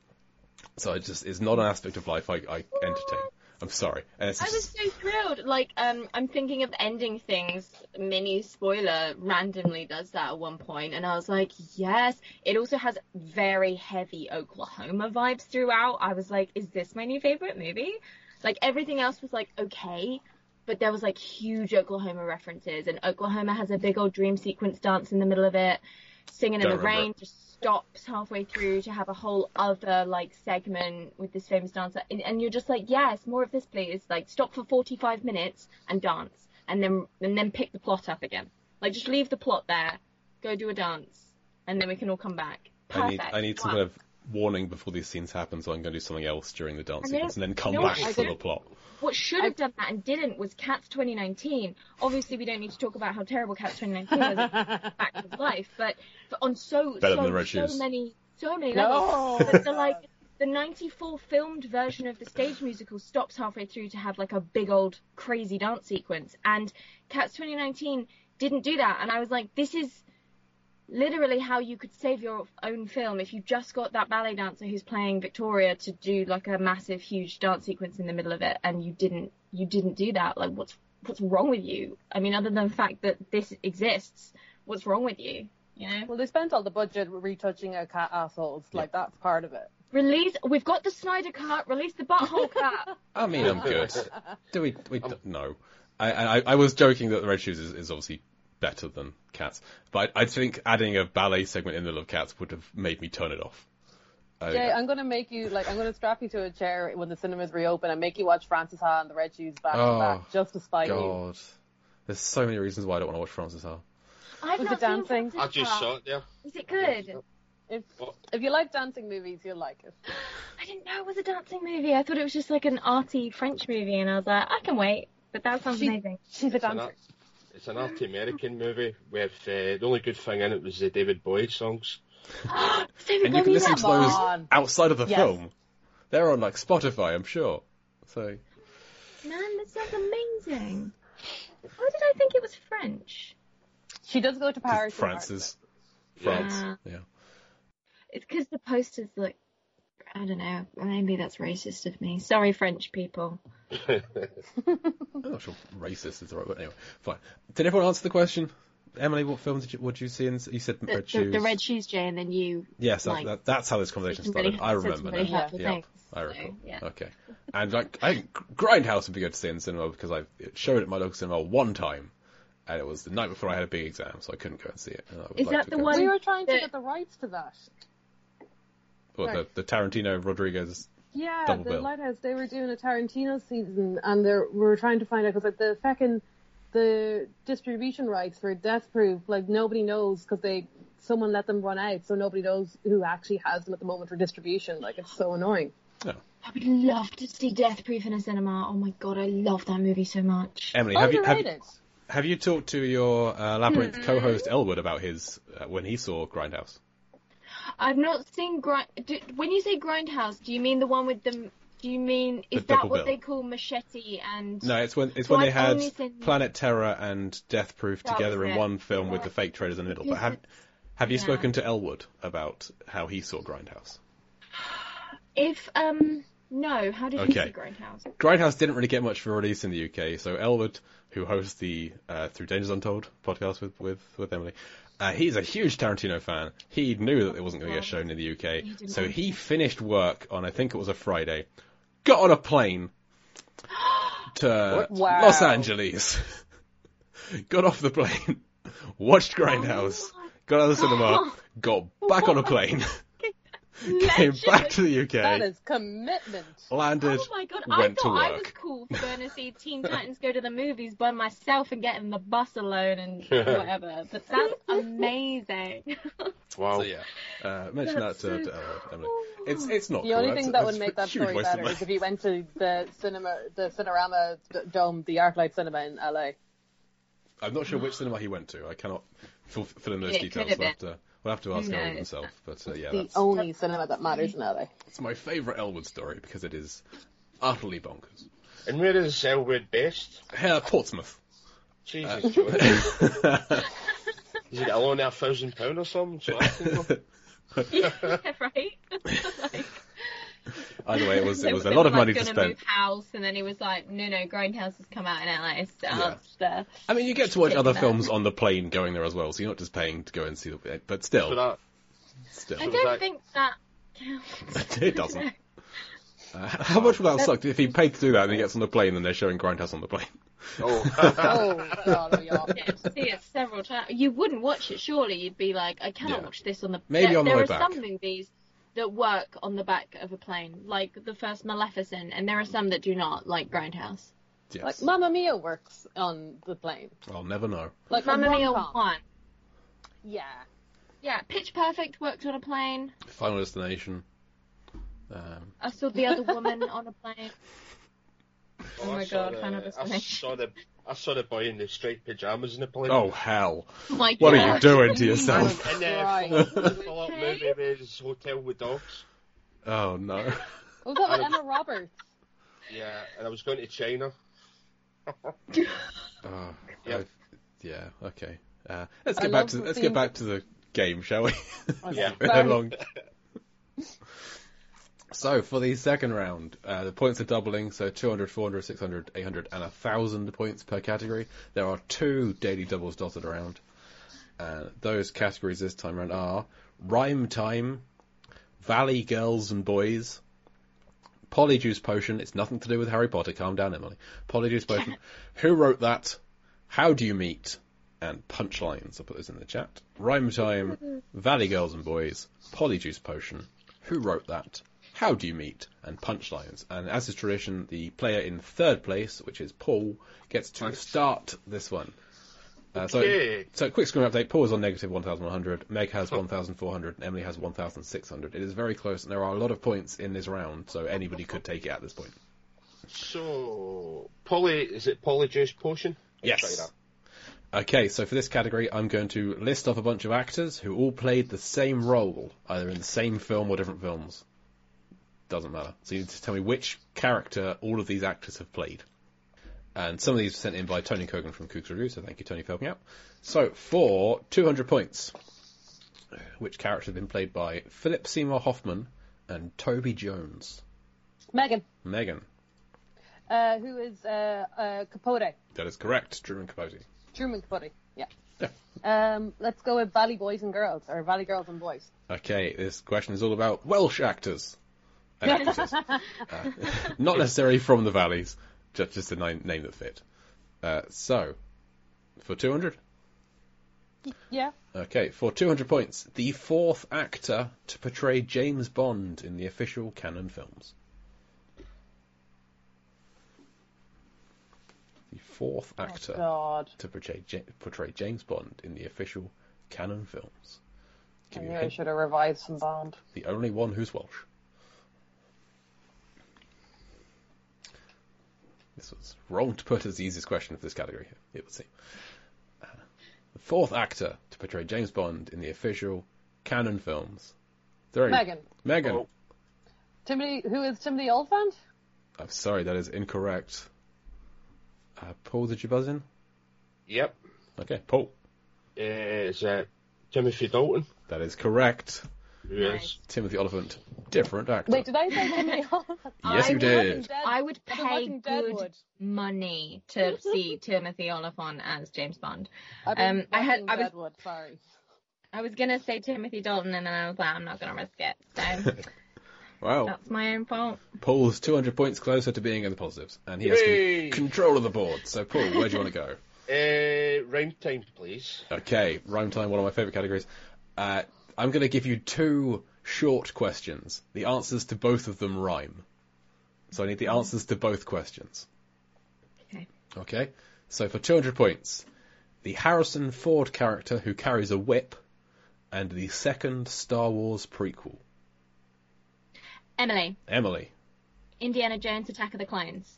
So it just, it's not an aspect of life I, I entertain. I'm sorry. And it's I was just, so thrilled. Like, um, I'm thinking of ending things. Mini spoiler randomly does that at one point, and I was like, yes. It also has very heavy Oklahoma vibes throughout. I was like, is this my new favorite movie? Like, everything else was like okay, but there was like huge Oklahoma references, and Oklahoma has a big old dream sequence dance in the middle of it. Singing in Don't the remember Rain it. just stops halfway through to have a whole other like segment with this famous dancer, and, and you're just like, yes, more of this please. Like, stop for forty-five minutes and dance, and then and then pick the plot up again. Like, just leave the plot there, go do a dance, and then we can all come back. I need, Perfect. I need some Wow. kind of warning before these scenes happen, so I'm going to do something else during the dance And then- sequence and then come you know back what I for did? the plot. What should have done that and didn't was Cats twenty nineteen. Obviously, we don't need to talk about how terrible Cats twenty nineteen was back to life, but, but on so Better so than Red so Shoes. many so many No. levels. The, the like the ninety-four filmed version of the stage musical stops halfway through to have like a big old crazy dance sequence, and Cats twenty nineteen didn't do that. And I was like, this is literally how you could save your own film if you just got that ballet dancer who's playing Victoria to do like a massive huge dance sequence in the middle of it, and you didn't you didn't do that. Like, what's what's wrong with you? I mean, other than the fact that this exists, what's wrong with you? You know, Well, they spent all the budget retouching our cat assholes. Like, that's part of it. release. We've got the Snyder cut. Release the butthole cut. I mean, I'm good. Do we, we don't- no. I, I, I was joking that the Red Shoes is, is obviously better than Cats, but I, I think adding a ballet segment in the middle of Cats would have made me turn it off. I, Jay, I'm gonna make you like I'm gonna strap you to a chair when the cinemas reopen and make you watch Francis Ha and the Red Shoes back Oh, to back just to spite you. God, there's so many reasons why I don't want to watch Francis Ha. I've Was not it dancing? seen Francis I just Ha. saw it there. Is it good? If What? if you like dancing movies, you'll like it. I didn't know it was a dancing movie. I thought it was just like an arty French movie, and I was like, I can wait. But that sounds She- amazing. She's a So dancer. that- It's an anti-American movie with uh, the only good thing in it was the David Bowie songs. David And you can Bowie, listen to Come those on. outside of the Yes. film. They're on like Spotify, I'm sure. So Man, that sounds amazing. Why did I think it was French? She does go to Paris. in France's Yeah. France. Yeah. It's because the posters look. I don't know. Maybe that's racist of me. Sorry, French people. I'm not sure racist is the right word. Anyway, fine. Did everyone answer the question? Emily, what film did you, what did you see? In, you said The, Red the, Shoes. the red shoes, Jay, and then you. Yes, that, like, that, that's how this conversation said some started. really- I said remember some really now. hurtful Yeah, things. I So, recall. yeah. Okay. And like, I think Grindhouse would be good to see in cinema because I it showed at my local cinema one time, and it was the night before I had a big exam, so I couldn't go and see it. And I would Is like that to the go and one- see We it. were trying to The- get the rights to that. What, the, the Tarantino Rodriguez. Yeah, Double the bill. Lighthouse. They were doing a Tarantino season, and they we were trying to find out because like the fucking the distribution rights for Death Proof, like nobody knows because they someone let them run out, so nobody knows who actually has them at the moment for distribution. Like it's so annoying. No. I would love to see Death Proof in a cinema. Oh my god, I love that movie so much. Emily, have you have, Underrated. have you talked to your uh, Labyrinth Hmm. co-host Elwood about his uh, when he saw Grindhouse? I've not seen Grind. Do, when you say Grindhouse, do you mean the one with the? Do you mean is The that double what bill. they call Machete and? No, it's when it's So when they I've had only seen- Planet Terror and Death Proof That together was in it. one film with Yeah. the fake trailers in the middle. But Because have it's- have you yeah. spoken to Elwood about how he saw Grindhouse? If um no, how did you Okay. see Grindhouse? Grindhouse didn't really get much for release in the U K, so Elwood, who hosts the uh, Through Dangers Untold podcast with with, with Emily, uh, he's a huge Tarantino fan. He knew that it wasn't going to get shown in the U K, He didn't so want he it. finished work on I think it was a Friday, got on a plane to Wow. Los Angeles, got off the plane, watched Grindhouse, Oh my got out of the cinema, got back on a plane, came back to the U K, That is commitment. landed, Oh my god, I went to thought I was work. cool for going to see Teen Titans Go to the movies by myself and getting the bus alone and whatever. But that's amazing. Wow. So yeah, uh, mention that That's to, so to Elwood, Emily. It's it's not. The cool. only That's- thing that that's would make a that huge story waste of better money. is if you went to the cinema, the Cinerama D- Dome, the ArcLight Cinema in L A. I'm not sure which cinema he went to. I cannot fill, fill in those It details. could have We'll have to we'll have to ask Who Elwood knows? himself. But uh, yeah, The that's, only cinema that matters in L A. that's my favourite Elwood story because it is utterly bonkers. And where is Elwood based? Uh, Portsmouth. Jesus, George. Is it alone a thousand pound or something? So I can go. Yeah, right? Like, Either way, it was it they- was a they lot were, of money like, to gonna spend. move house, and then he was like, "No, no, Grindhouse has come out in L A, so Yeah. I'll just, uh, I mean, you get to watch other Ridiculous. films on the plane going there as well, so you're not just paying to go and see the. But still, For that. still, I was don't that- think that counts. it doesn't. Uh, how much would that have sucked if he paid to do that and he gets on the plane and they're showing Grindhouse on the plane? Oh. Oh, God, we all. Yeah, to see it several times. You wouldn't watch it, surely. You'd be like, I cannot Yeah. watch this on the. Maybe there, on the there way are back. some movies that work on the back of a plane, like the first Maleficent, and there are some that do not, like Grindhouse. Yes. Like Mamma Mia works on the plane. I'll never know. Like Mamma Mia rom-com. one. Yeah. Yeah, Pitch Perfect worked on a plane. Final Destination. Um, I saw The Other Woman on a plane. Oh I my saw god, the- Final I Destination. saw the I saw the boy in the striped pajamas in the plane. oh hell! Oh my What god. are you doing to And, yourself? and uh, Right. follow, follow up movie with his Hotel with Dogs. Oh no! Was that with Emma Roberts? Yeah, and I was going to China. Oh, Yep. I've- yeah. Okay. Uh, let's I get back love to the let's theme- get back to the game, shall we? Yeah. It's been a long. So for the second round, uh, the points are doubling. So two hundred, four hundred, six hundred, eight hundred, and one thousand points per category. There are two daily doubles dotted around. Uh, those categories this time around are Rhyme Time, Valley Girls and Boys, Polyjuice Potion. It's nothing to do with Harry Potter. Calm down, Emily. Polyjuice Potion. Who wrote that? How do you meet? And punchlines. I'll put this in the chat. Rhyme Time, Valley Girls and Boys, Polyjuice Potion. Who wrote that? How do you meet? And punchlines. And as is tradition, the player in third place, which is Paul, gets to Thanks. start this one. Uh, so, Okay. so quick screen update. Paul is on negative one thousand one hundred. Meg has one thousand four hundred. And Emily has one thousand six hundred. It is very close, and there are a lot of points in this round, so anybody could take it at this point. So, poly, is it Polyjuice Potion? Let's Yes. try Okay, so for this category, I'm going to list off a bunch of actors who all played the same role, either in the same film or different films. Doesn't matter. So you need to tell me which character all of these actors have played. And some of these were sent in by Tony Kogan from Cook's Review, so thank you, Tony, for helping out. So, for two hundred points, which character has been played by Philip Seymour Hoffman and Toby Jones? Megan. Megan. Uh, who is uh, uh, Capote? That is correct, Truman Capote. Truman Capote. Yeah. Yeah. Um, let's go with Valley Boys and Girls, or Valley Girls and Boys. Okay, this question is all about Welsh actors and actresses. uh, not necessarily from the valleys, just, just a name, name that fit. Uh, so, for two hundred? Yeah. Okay, for two hundred points, the fourth actor to portray James Bond in the official canon films. The fourth actor Oh, God. to portray, Ja- portray James Bond in the official canon films. I Give you knew a I hint. should have revised some Bond. The only one who's Welsh. This was wrong to put as the easiest question of this category, it would seem. Uh, the fourth actor to portray James Bond in the official canon films. There you- Megan. Megan. Oh. Timothy, who is Timothy Olyphant? I'm sorry, that is incorrect. Uh, Paul, did you buzz in? Yep. Okay, Paul. Uh, is uh, Timothy Dalton? That is correct. Who Nice. is? Timothy Oliphant, different actor. Wait, did I say Timothy Olyphant? Yes, I you would- did. Dead- I would I've been pay watching good Deadwood. money to see Timothy Olyphant as James Bond. I've been Um, I had- watching I was- Deadwood, sorry. I was gonna say Timothy Dalton, and then I was like, I'm not gonna risk it. So Wow. that's my own fault. Paul's two hundred points closer to being in the positives, and he has Yay! con- control of the board. So, Paul, where do you want to go? Uh, round time, please. Okay, rhyme time, one of my favourite categories. Uh, I'm going to give you two short questions. The answers to both of them rhyme. So I need the answers to both questions. Okay. Okay? So for two hundred points, the Harrison Ford character who carries a whip and the second Star Wars prequel. Emily, Emily. Indiana Jones: Attack of the Clones.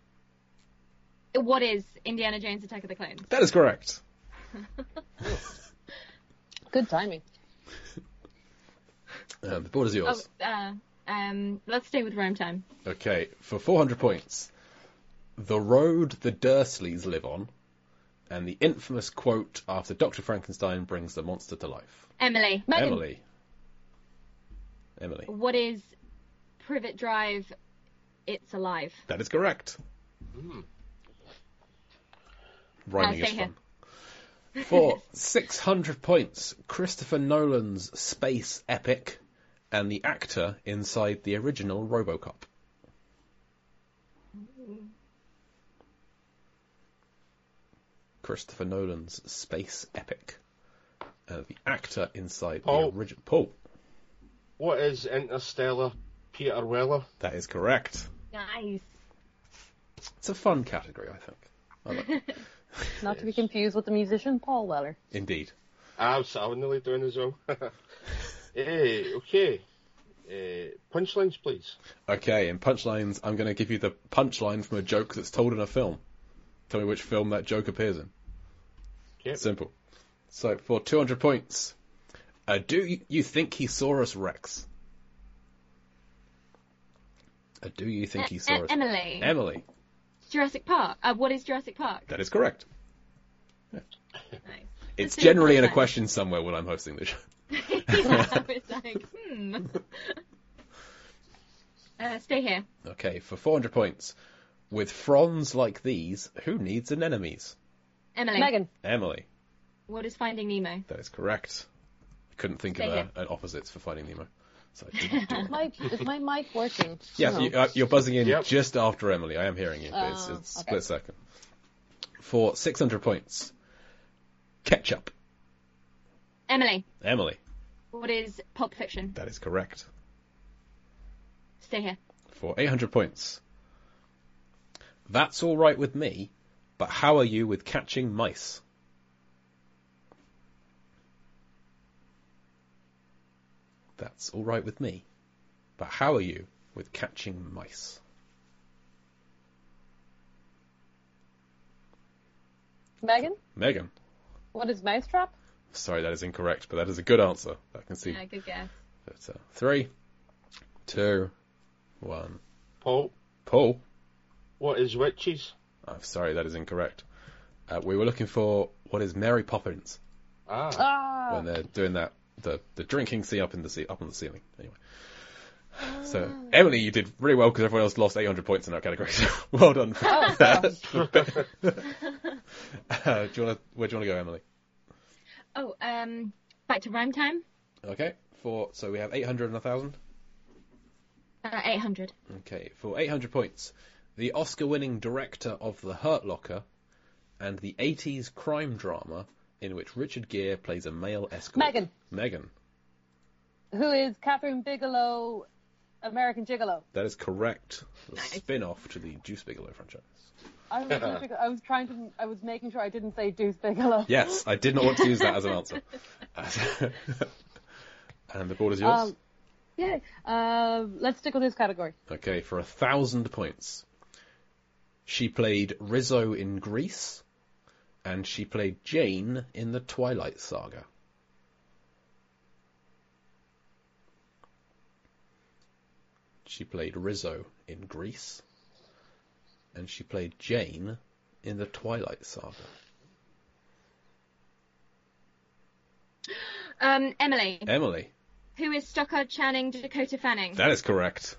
What is Indiana Jones: Attack of the Clones? That is correct. Good timing. Uh, the board is Oh, yours. uh, um, let's stay with rhyme time. Okay, for four hundred points, the road the Dursleys live on, and the infamous quote after Doctor Frankenstein brings the monster to life. Emily, Megan. Emily. Emily. what is Privet Drive? It's alive. That is correct. Mm. Rhyming Uh, is stay fun. For six hundred points, Christopher Nolan's space epic and the actor inside the original RoboCop. Christopher Nolan's space epic and the actor inside Paul. the original. Paul. What is Interstellar? Peter Weller. That is correct. Nice. It's a fun category, I think. I like it. Not to be confused with the musician Paul Weller. Indeed. I'm nearly doing as well. Eh, okay. Uh, punchlines, please. Okay, in punchlines, I'm going to give you the punchline from a joke that's told in a film. Tell me which film that joke appears in. Okay. Simple. So, for two hundred points, uh, do you, you think he saw us, Rex? Uh, do you think he saw E- us? Emily. Emily. Jurassic Park. Uh, what is Jurassic Park? That is correct. Nice. It's Just generally in a punchline. question somewhere when I'm hosting the show. Yeah, I was like, hmm. Uh, stay here. Okay, for four hundred points, with fronds like these, who needs anemones? Emily. Megan. Emily. What is Finding Nemo? That is correct. I couldn't think Stay of here. a, an opposites for Finding Nemo. So I didn't do it. My, is my mic working? Yeah, No. you, uh, you're buzzing in Yep. just after Emily. I am hearing you, but it's, Oh, it's a okay. split second. For six hundred points, ketchup. Emily. Emily. What is Pulp Fiction? That is correct. Stay here. For eight hundred points, that's all right with me, but how are you with catching mice? That's all right with me, but how are you with catching mice? Megan. Megan. What is Mousetrap? Sorry, that is incorrect, but that is a good answer. I can see. Yeah, good guess. But, uh, three, two, one. Paul, Paul. what is witches? I'm sorry, that is incorrect. Uh, we were looking for what is Mary Poppins Ah. Ah. when they're doing that the the drinking scene up in the ce- up on the ceiling. Anyway. So, Emily, you did really well because everyone else lost eight hundred points in that category. So, well done. For Oh, that. gosh. uh, do you want to? Where do you want to go, Emily? Oh, um, back to rhyme time. Okay. For so we have eight hundred and a thousand. Uh, eight hundred. Okay. For eight hundred points, the Oscar-winning director of The Hurt Locker and the eighties crime drama in which Richard Gere plays a male escort. Megan. Megan. Who is Catherine Bigelow, American Gigolo? That is correct. The Nice. spin-off to the Deuce Bigelow franchise. I was, I was trying to. I was making sure I didn't say Deuce Bigelow. Yes, I did not want to use that as an answer. And the board is yours. Um, yeah. Uh, let's stick with this category. Okay, for a thousand points. She played Rizzo in Grease, and she played Jane in the Twilight Saga. She played Rizzo in Grease, and she played Jane in the Twilight Saga. Um, Emily. Emily, Who is Stockard Channing Dakota Fanning? that is correct.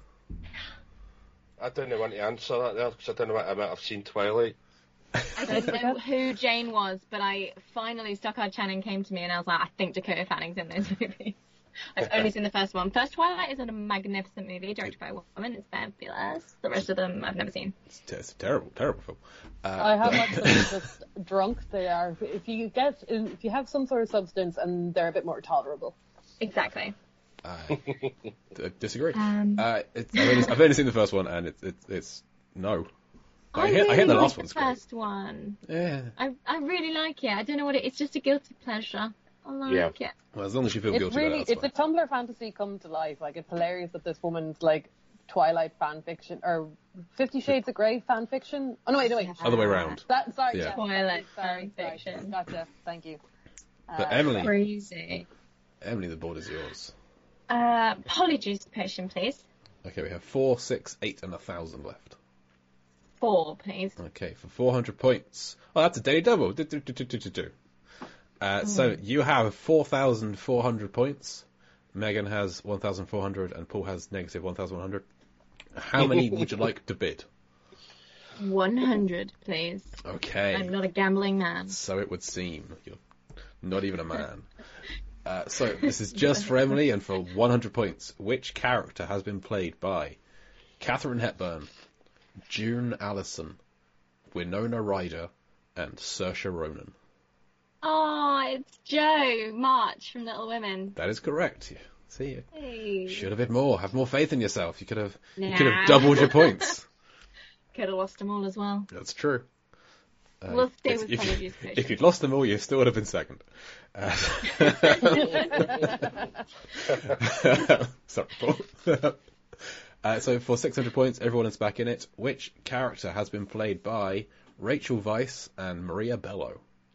I didn't want to answer that there because I didn't know what I might have seen Twilight. I didn't know who Jane was, but I finally Stockard Channing came to me, and I was like, I think Dakota Fanning's in those movies. I've only seen the first one. First Twilight is a magnificent movie directed by a woman. It's fabulous. The rest of them I've never seen. It's, t- it's a terrible, terrible film. Uh, I have watched them just drunk. They are. If you get, if you have some sort of substance, and they're a bit more tolerable. Exactly. I d- disagree. Um, uh, it's, I've, only, I've only seen the first one, and it's it's, it's no. I, I hear, really I hear the like last the one's great. first one. Yeah. I I really like it. I don't know what it. It's just a guilty pleasure. I like Yeah. it. Well, as long as you feel It's guilty really, about it, it's a that's fine. Tumblr fantasy come to life. Like, it's hilarious that this woman's like Twilight fan fiction or Fifty Shades of Grey fan fiction. Oh no, wait, no, wait. Other way round. That, sorry, Yeah. yeah. Twilight sorry, fan sorry. fiction. Gotcha. Thank you. But Uh, Emily, Crazy. Emily, the board is yours. Uh, polyjuice potion, please. Okay, we have four, six, eight, and a thousand left. Four, please. Okay, for four hundred points. Oh, that's a daily double. Do, do, do, do, do, do, do. Uh, so you have four thousand four hundred points. Megan has one thousand four hundred, and Paul has negative one thousand one hundred. How many would you like to bid? One hundred, please. Okay. I'm not a gambling man. So it would seem. You're not even a man. Uh, so this is just for Emily, and for one hundred points. Which character has been played by Katharine Hepburn, June Allison, Winona Ryder, and Saoirse Ronan? Oh, it's Joe March from Little Women. That is correct. See, you Hey. should have been more. Have more faith in yourself. You could have. You Nah. could have doubled your points. Could have lost them all as well. That's true. Uh, We'll stay if, with if, Polyjuice Potion. if you'd lost them all, you still would have been second. Uh, sorry, Paul. uh, so for six hundred points, everyone is back in it. Which character has been played by Rachel Weisz and Maria Bello?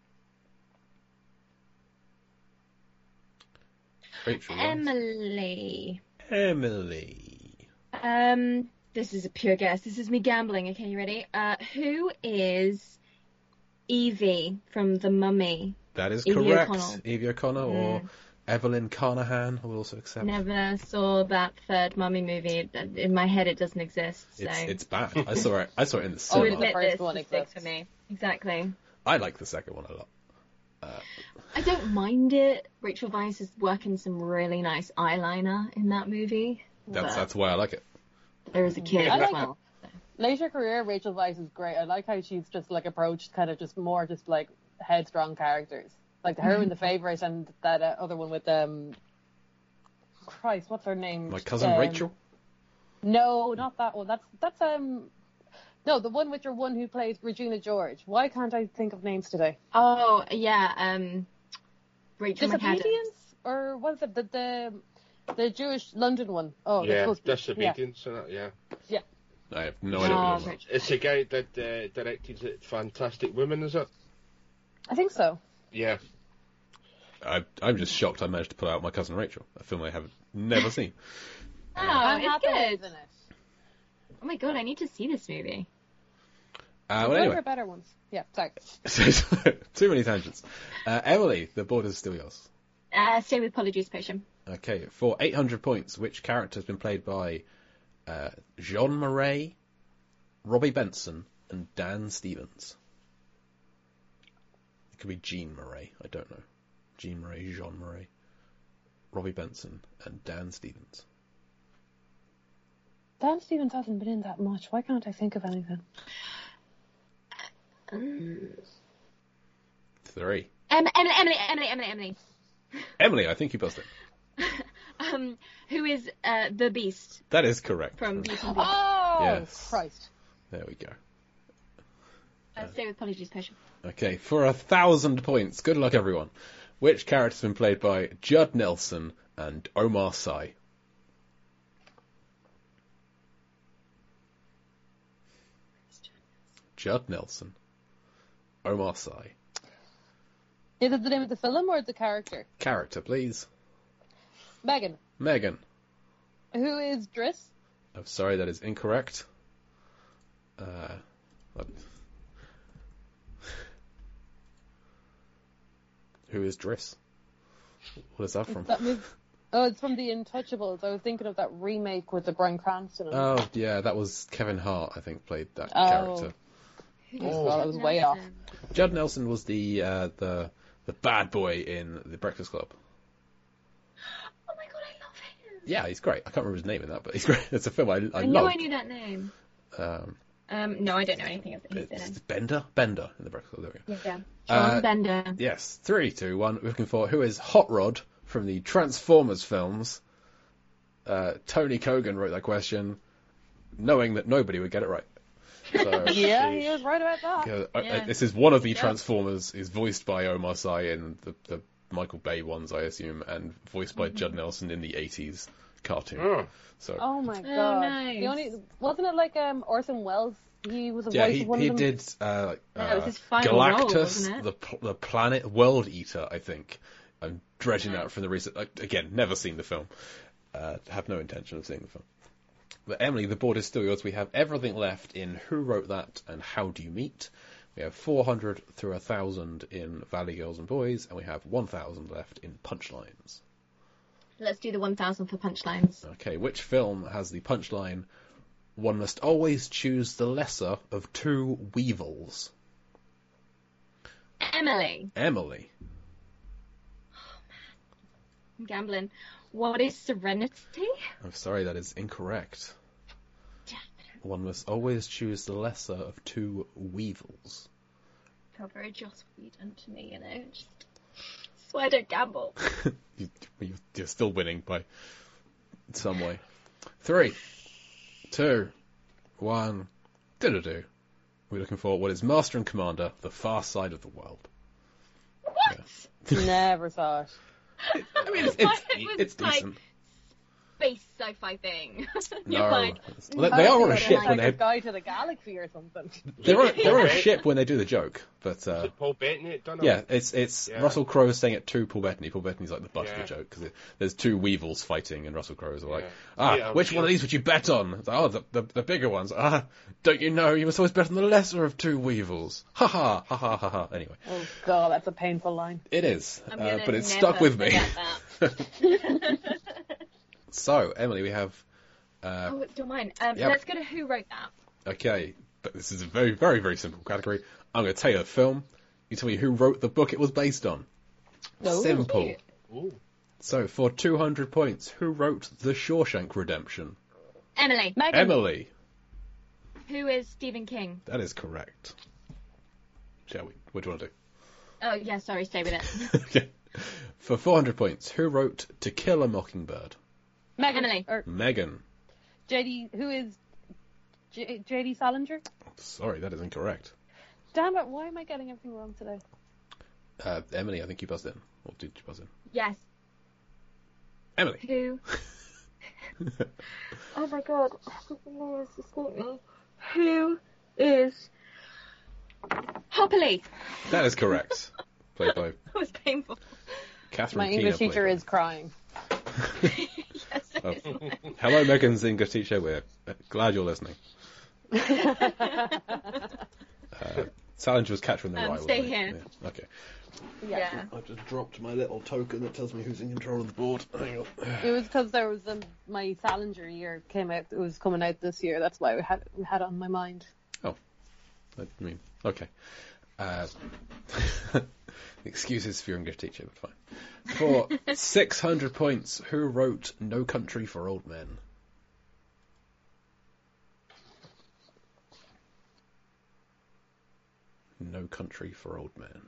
Rachel Weisz. Emily. Emily. Um, this is a pure guess. This is me gambling. Okay, you ready? Uh, who is Evie from The Mummy? That is Evie correct. O'Connell. Evie O'Connell or Evelyn Carnahan will also accept. Never saw that third Mummy movie. In my head, it doesn't exist. So It's it's bad. I saw it. I saw it in the Oh, to cinema. the admit first this one is big exists. for me. Exactly. I like the second one a lot. I don't mind it. Rachel Weisz is working some really nice eyeliner in that movie. That's but that's why I like it. there is a kid I as like well. Later career, Rachel Weisz is great. I like how she's just like approached kind of just more just like headstrong characters, like her in The Favourite and that uh, other one with um. Christ, what's her name? My cousin Um, Rachel. No, not that one. That's that's um. No, the one with your one who plays Regina George. Why can't I think of names today? Oh yeah, um, Rachel McAdams. Disobedience, or what is it? The the, the Jewish London one. Oh, that's Yeah, supposed to be- Disobedience and that, yeah. Yeah. I have no idea. Oh, what it is. Rachel. It's the guy that uh, directed it, Fantastic Women, is it? I think so. Yeah. I, I'm just shocked I managed to pull out My Cousin Rachel, a film I have never seen. Oh, I'm it's happy good. with it. Oh my god, I need to see this movie. Uh, One well, of anyway, our better ones. Yeah, sorry. too many tangents. Uh, Emily, the board is still yours. Uh, stay with Polyjuice Potion. Okay, for eight hundred points, which character has been played by uh, Jean Marais, Robbie Benson, and Dan Stevens? It could be Jean Marais, I don't know. Jean Marais, Jean Marais, Robbie Benson, and Dan Stevens. Dan Stevens hasn't been in that much. Why can't I think of anything? Um, Three. Em- Emily, Emily, Emily, Emily, Emily. Emily, I think you buzzed it. um, who is uh, the Beast That is correct. from Beauty and the Beast? Oh, Yes. Christ. There we go. Uh, stay with Polyjuice Potion. Okay, for a thousand points. Good luck, everyone. Which character's been played by Judd Nelson and Omar Sy? Judd Nelson, Omar Sy. Is it the name of the film or the character? Character, please. Megan. Megan. Who is Driss? I'm sorry, that is incorrect. Uh, who is Driss? What is that from? That movie. Oh, it's from The Untouchables. I was thinking of that remake with the Bryan Cranston. in it. Oh, yeah, that was Kevin Hart, I think, played that Oh. character. Oh, well, I was way off. Judd Nelson was the uh, the the bad boy in The Breakfast Club. Oh my god, I love him. Yeah, he's great. I can't remember his name in that, but he's great. It's a film I, I, I knew love. I knew that name. Um, Um, no, I don't know anything of he's in it's it. Bender? Bender in The Breakfast Club. There we go. Yeah. Uh, John Bender. Yes, three, two, one. We're looking for who is Hot Rod from the Transformers films. Uh, Tony Kogan wrote that question, knowing that nobody would get it right. So, Yeah, he was right about that. yeah, uh, Yeah. this is one of the Yeah. Transformers. Is voiced by Omar Sy in the, the Michael Bay ones, I assume, and voiced by Judd Nelson in the eighties cartoon. Oh. So Oh my Oh, god. nice. The only wasn't it like um Orson Welles? He was a yeah, voice he of one he of them. did uh, like, Yeah, it was uh, his final role, Galactus, wasn't it? the pl- the planet World Eater. I think I'm dredging that from the recent. Like, again, never seen the film. Uh, have no intention of seeing the film. But Emily, the board is still yours. We have everything left in Who Wrote That and How Do You Meet. We have four hundred through one thousand in Valley Girls and Boys, and we have one thousand left in Punchlines. Let's do the one thousand for punchlines. Okay, which film has the punchline, "One must always choose the lesser of two weevils"? Emily. Emily. I'm gambling. What is Serenity? I'm sorry, that is incorrect. One must always choose the lesser of two weevils. Felt very Joss Whedon to me, you know. Just swear I don't gamble. you, you're still winning by some way. Three, two, one. Do-do-do. We're looking for what is Master and Commander, The Far Side of the World. What? Never saw it. I mean, it's, My it's, head was it's like- decent. Space sci-fi thing. You're No. like, Well, they, they are on a ship like when a they guy to the galaxy or something. they're on, they're on a ship when they do the joke, but Is uh, it Paul Bettany that done it? yeah, it's it's Yeah. Russell Crowe saying it to Paul Bettany. Paul Bettany's like the butt of Yeah. the joke because there's two weevils fighting, and Russell Crowe's like, Yeah. ah, Yeah, which yeah. one of these would you bet on? It's like, oh, the, the the bigger ones. Ah, don't you know you must always bet on the lesser of two weevils? Ha ha ha ha ha ha. Anyway, Oh god, that's a painful line. it is, I'm uh, gonna but it's never stuck with me. forget that. So Emily, we have uh, Oh, don't mind. Um, Yep. Let's go to Who Wrote That. okay, but this is a very very very simple category. I'm going to tell you the film. You tell me who wrote the book it was based on. Oh, Simple. cute. Ooh. So, for two hundred points, who wrote The Shawshank Redemption? Emily. Megan. Emily. Who is Stephen King? That is correct. Shall we? What do you want to do? Oh, yeah, sorry, stay with it. Okay. For four hundred points, who wrote To Kill a Mockingbird? Megan. Emily. Or Megan. J D. Who is J- J.D. Salinger? Sorry, that is incorrect. Damn it! Why am I getting everything wrong today? Uh, Emily, I think you buzzed in. Or did you buzz in? Yes. Emily. Who? Oh my god. Escape me. Who is Hopperly? That is correct. played by That was painful. Catherine My Keener. English teacher played is crying. Yes, it by- is. Oh. Hello, Megan's English teacher. We're glad you're listening. Uh, Salinger was Catherine the Um, Rye. stay wasn't he? here. Yeah. Okay. Yeah. I've just dropped my little token that tells me who's in control of the board. Hang on. It was because there was a, my Salinger year came out. It was coming out this year. That's why we had we had it on my mind. I mean, okay. Uh, excuses for your English teacher, but fine. For six hundred points, who wrote No Country for Old Men? No Country for Old Men.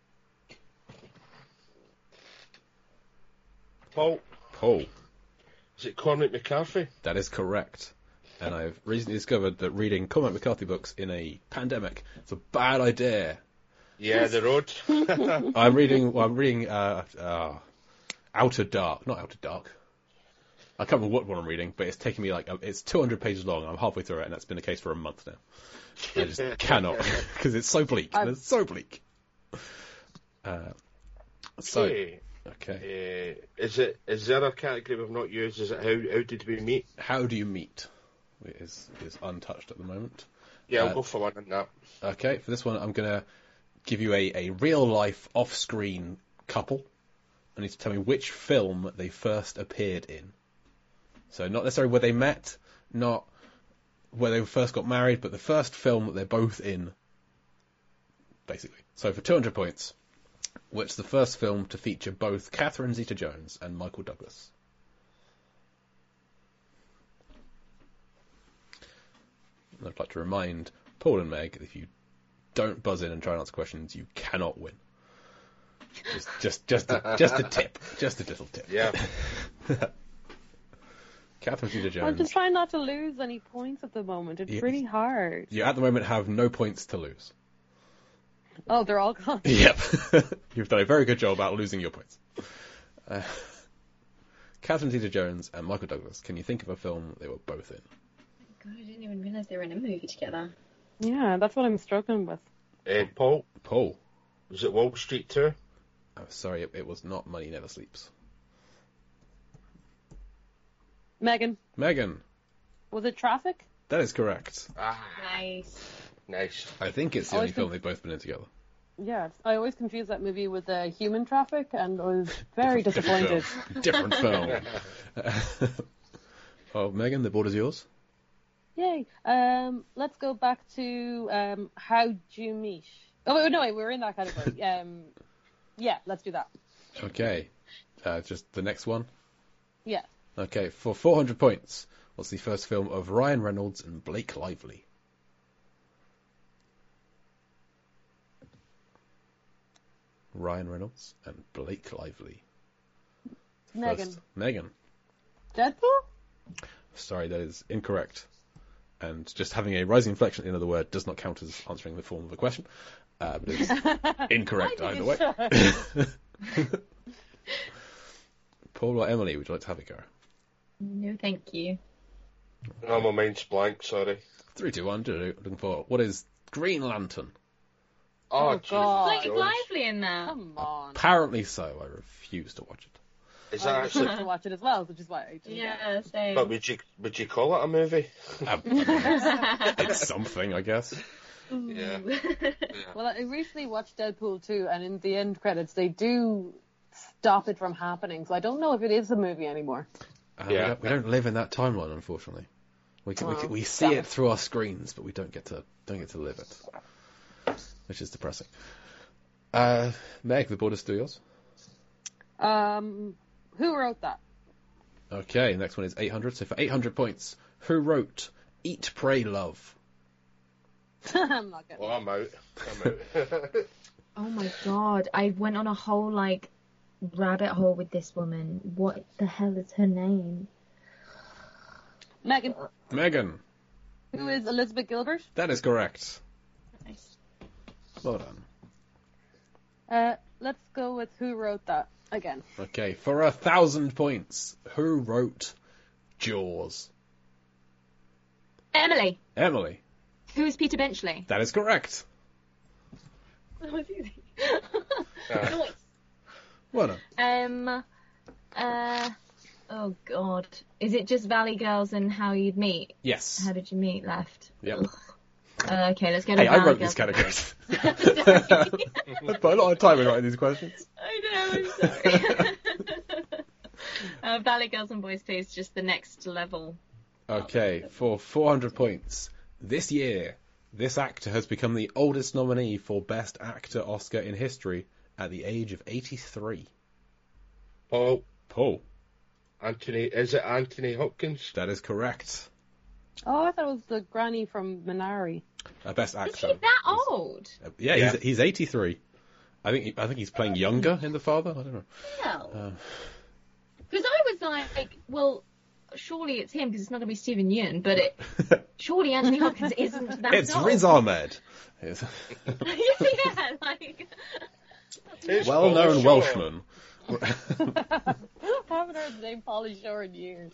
Paul, Paul. is it Cormac McCarthy? That is correct. And I've recently discovered that reading Cormac McCarthy books in a pandemic is a bad idea. Yeah, The Road. I'm reading. Well, I'm reading uh, uh, Outer Dark, not Outer Dark. I can't remember what one I'm reading, but it's taking me like it's two hundred pages long. I'm halfway through it, and that's been the case for a month now. I just cannot because it's so bleak. I'm- It's so bleak. Uh, so Okay. okay, Uh, is it? Is there a category we've not used? Is it how? How did we meet? how do you meet? It is is untouched at the moment. Yeah, I'll Uh, go for one on that. Okay, for this one, I'm gonna give you a, a real life off screen couple. I need to tell me which film they first appeared in. So not necessarily where they met, not where they first got married, but the first film that they're both in, basically. So for two hundred points, which is the first film to feature both Catherine Zeta-Jones and Michael Douglas? And I'd like to remind Paul and Meg, if you don't buzz in and try and answer questions, you cannot win. Just, just, just, a, just a tip, just a little tip. Yeah. Catherine Zeta-Jones. I'm just trying not to lose any points at the moment. It's Yeah. really hard. You at the moment have no points to lose. Oh, they're all gone. Yep. You've done a very good job about losing your points. Uh, Catherine Zeta-Jones and Michael Douglas, can you think of a film they were both in? God, I didn't even realise they were in a movie together. Yeah, that's what I'm struggling with. Uh, Paul, Paul. was it Wall Street too? Oh, sorry, it, it was not Money Never Sleeps. Megan, Megan. was it Traffic? That is correct. Ah, Nice. nice. I think it's the Oh, only I film think- they've both been in together. Yeah, I always confuse that movie with uh, Human Traffic, and was very disappointed. Different film. Oh, Megan, the board is yours. Yay! Um, let's go back to um, how do you meet? Oh wait, no, wait, we're in that category. Um, yeah, let's do that. Okay. Uh, just the next one. Yeah. Okay, for four hundred points, what's the first film of Ryan Reynolds and Blake Lively? Ryan Reynolds and Blake Lively. Megan. First, Megan. Deadpool? Sorry, that is incorrect. And just having a rising inflection at the end of the word does not count as answering the form of a question. Uh, but it's incorrect I either think way. Paul or Emily, would you like to have a go? No, thank you. No, my mind's blank. Sorry. Three, two, one. Looking for what is Green Lantern? Oh, Jesus, God. Blake Jones. Lively in that. Come on. Apparently so. I refuse to watch it. Is I that refuse actually? to watch it as well, which is why I didn't. Yeah, same. But would you would you call it a movie? Um, it's something, I guess. Yeah. Well, I recently watched Deadpool two, and in the end credits, they do stop it from happening. So I don't know if it is a movie anymore. Uh, we, Yeah. don't, we don't live in that timeline, unfortunately. We can, we, Oh, can, we see damn it it. through our screens, but we don't get to don't get to live it, which is depressing. Uh, Meg, the board is still yours. Um, who wrote that? Okay, next one is eight hundred. So for eight hundred points, who wrote Eat, Pray, Love? I'm not getting. Well, I'm out. I'm out. Oh my god, I went on a whole like rabbit hole with this woman. What the hell is her name? Megan, Megan, who is Elizabeth Gilbert? that is correct. Nice. Well done. Uh, let's go with who wrote that again. Okay, for a thousand points, who wrote Jaws? Emily. Emily, Who is Peter Benchley? that is correct. That was easy. Nice. Well done. Um, uh, oh god, is it just Valley Girls and How You'd Meet? Yes. How Did You Meet left? Yep. Ugh. Uh, okay, let's go to Hey, I Valley wrote Girls. these categories. Sorry. I put a lot of time in writing these questions. I know, I'm sorry. uh, Valley Girls and Boys Please, just the next level. Okay, for four hundred points. This year, this actor has become the oldest nominee for Best Actor Oscar in history at the age of eighty-three. Paul, Paul, Anthony, is it Anthony Hopkins? that is correct. Oh, I thought it was the granny from Minari. Uh, best Is actor. he that old? Uh, yeah, Yeah. He's, he's eighty-three. I think he, I think he's playing younger in The Father. I don't know. Hell. Uh, Because I was like, well, surely it's him because it's not going to be Stephen Yeun, but it, surely Anthony Hopkins isn't that it's old. Riz Ahmed. It's Yeah, like... It's well-known Paul Shaw. Welshman. I haven't heard the name Polly Shore in years.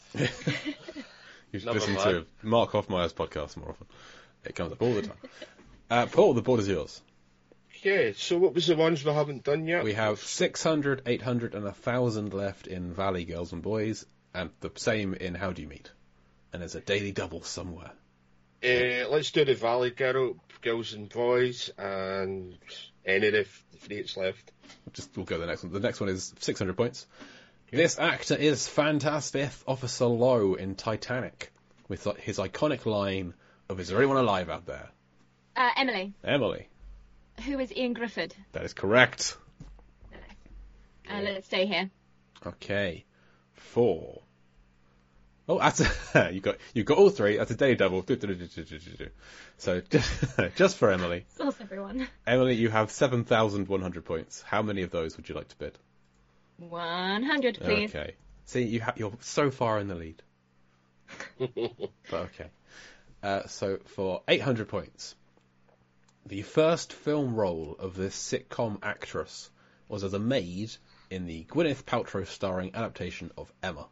You should Never listen mind. to Mark Hoffmeyer's podcast more often. It comes up all the time. Uh, Paul, the board is yours. Okay, so what was the ones we haven't done yet? We have six hundred, eight hundred, and one thousand left in Valley Girls and Boys, and the same in How Do You Meet? And there's a daily double somewhere. Uh, let's do the Valley Girl, Girls and Boys, and any of the f- the three that's left. Just we'll go to the next one. The next one is six hundred points. This actor is Fantastic Officer Lowe in Titanic, with his iconic line of "Is there anyone alive out there?" Uh, Emily, Emily. who is Ian Griffith? That is correct. Uh, let's stay here. Okay, four. Oh, that's a, you got you got all three. That's a daily double. So just, just for Emily, Sauce everyone. Emily, you have seven thousand one hundred points. How many of those would you like to bid? one hundred, please. Okay. See, you ha- you're so far in the lead. But okay. Uh, so for eight hundred points, the first film role of this sitcom actress was as a maid in the Gwyneth Paltrow starring adaptation of Emma.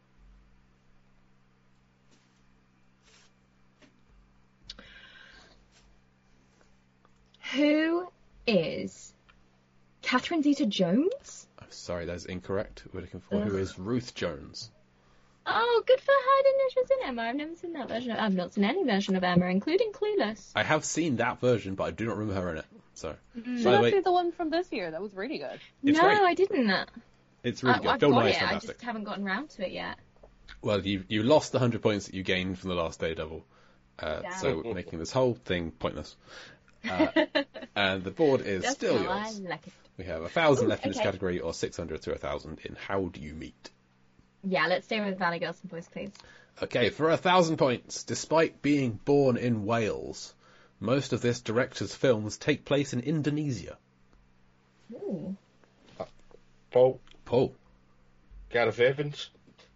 Who is Catherine Zeta-Jones? I'm sorry, that's incorrect. We're looking for who is Ruth Jones. Oh, good for her. I didn't know she was in Emma. I've never seen that version. Of, I've not seen any version of Emma, including Clueless. I have seen that version, but I do not remember her in it. So, Mm. Should by the that way, be the one from this year? That was really good. It's no, great. I didn't. it's really I, good. I've Bill got Nye is it. I fantastic. just haven't gotten round to it yet. Well, you you lost the one hundred points that you gained from the last day double, uh, Damn. so making this whole thing pointless. Uh, and the board is Just still how I yours. like it. We have a thousand Ooh, left in this okay. category, or six hundred to a thousand in How Do You Meet? Yeah, let's stay with Valley Girls and Boys, please. Okay, for a thousand points, despite being born in Wales, most of this director's films take place in Indonesia. Ooh. Paul, Paul. Gareth Evans.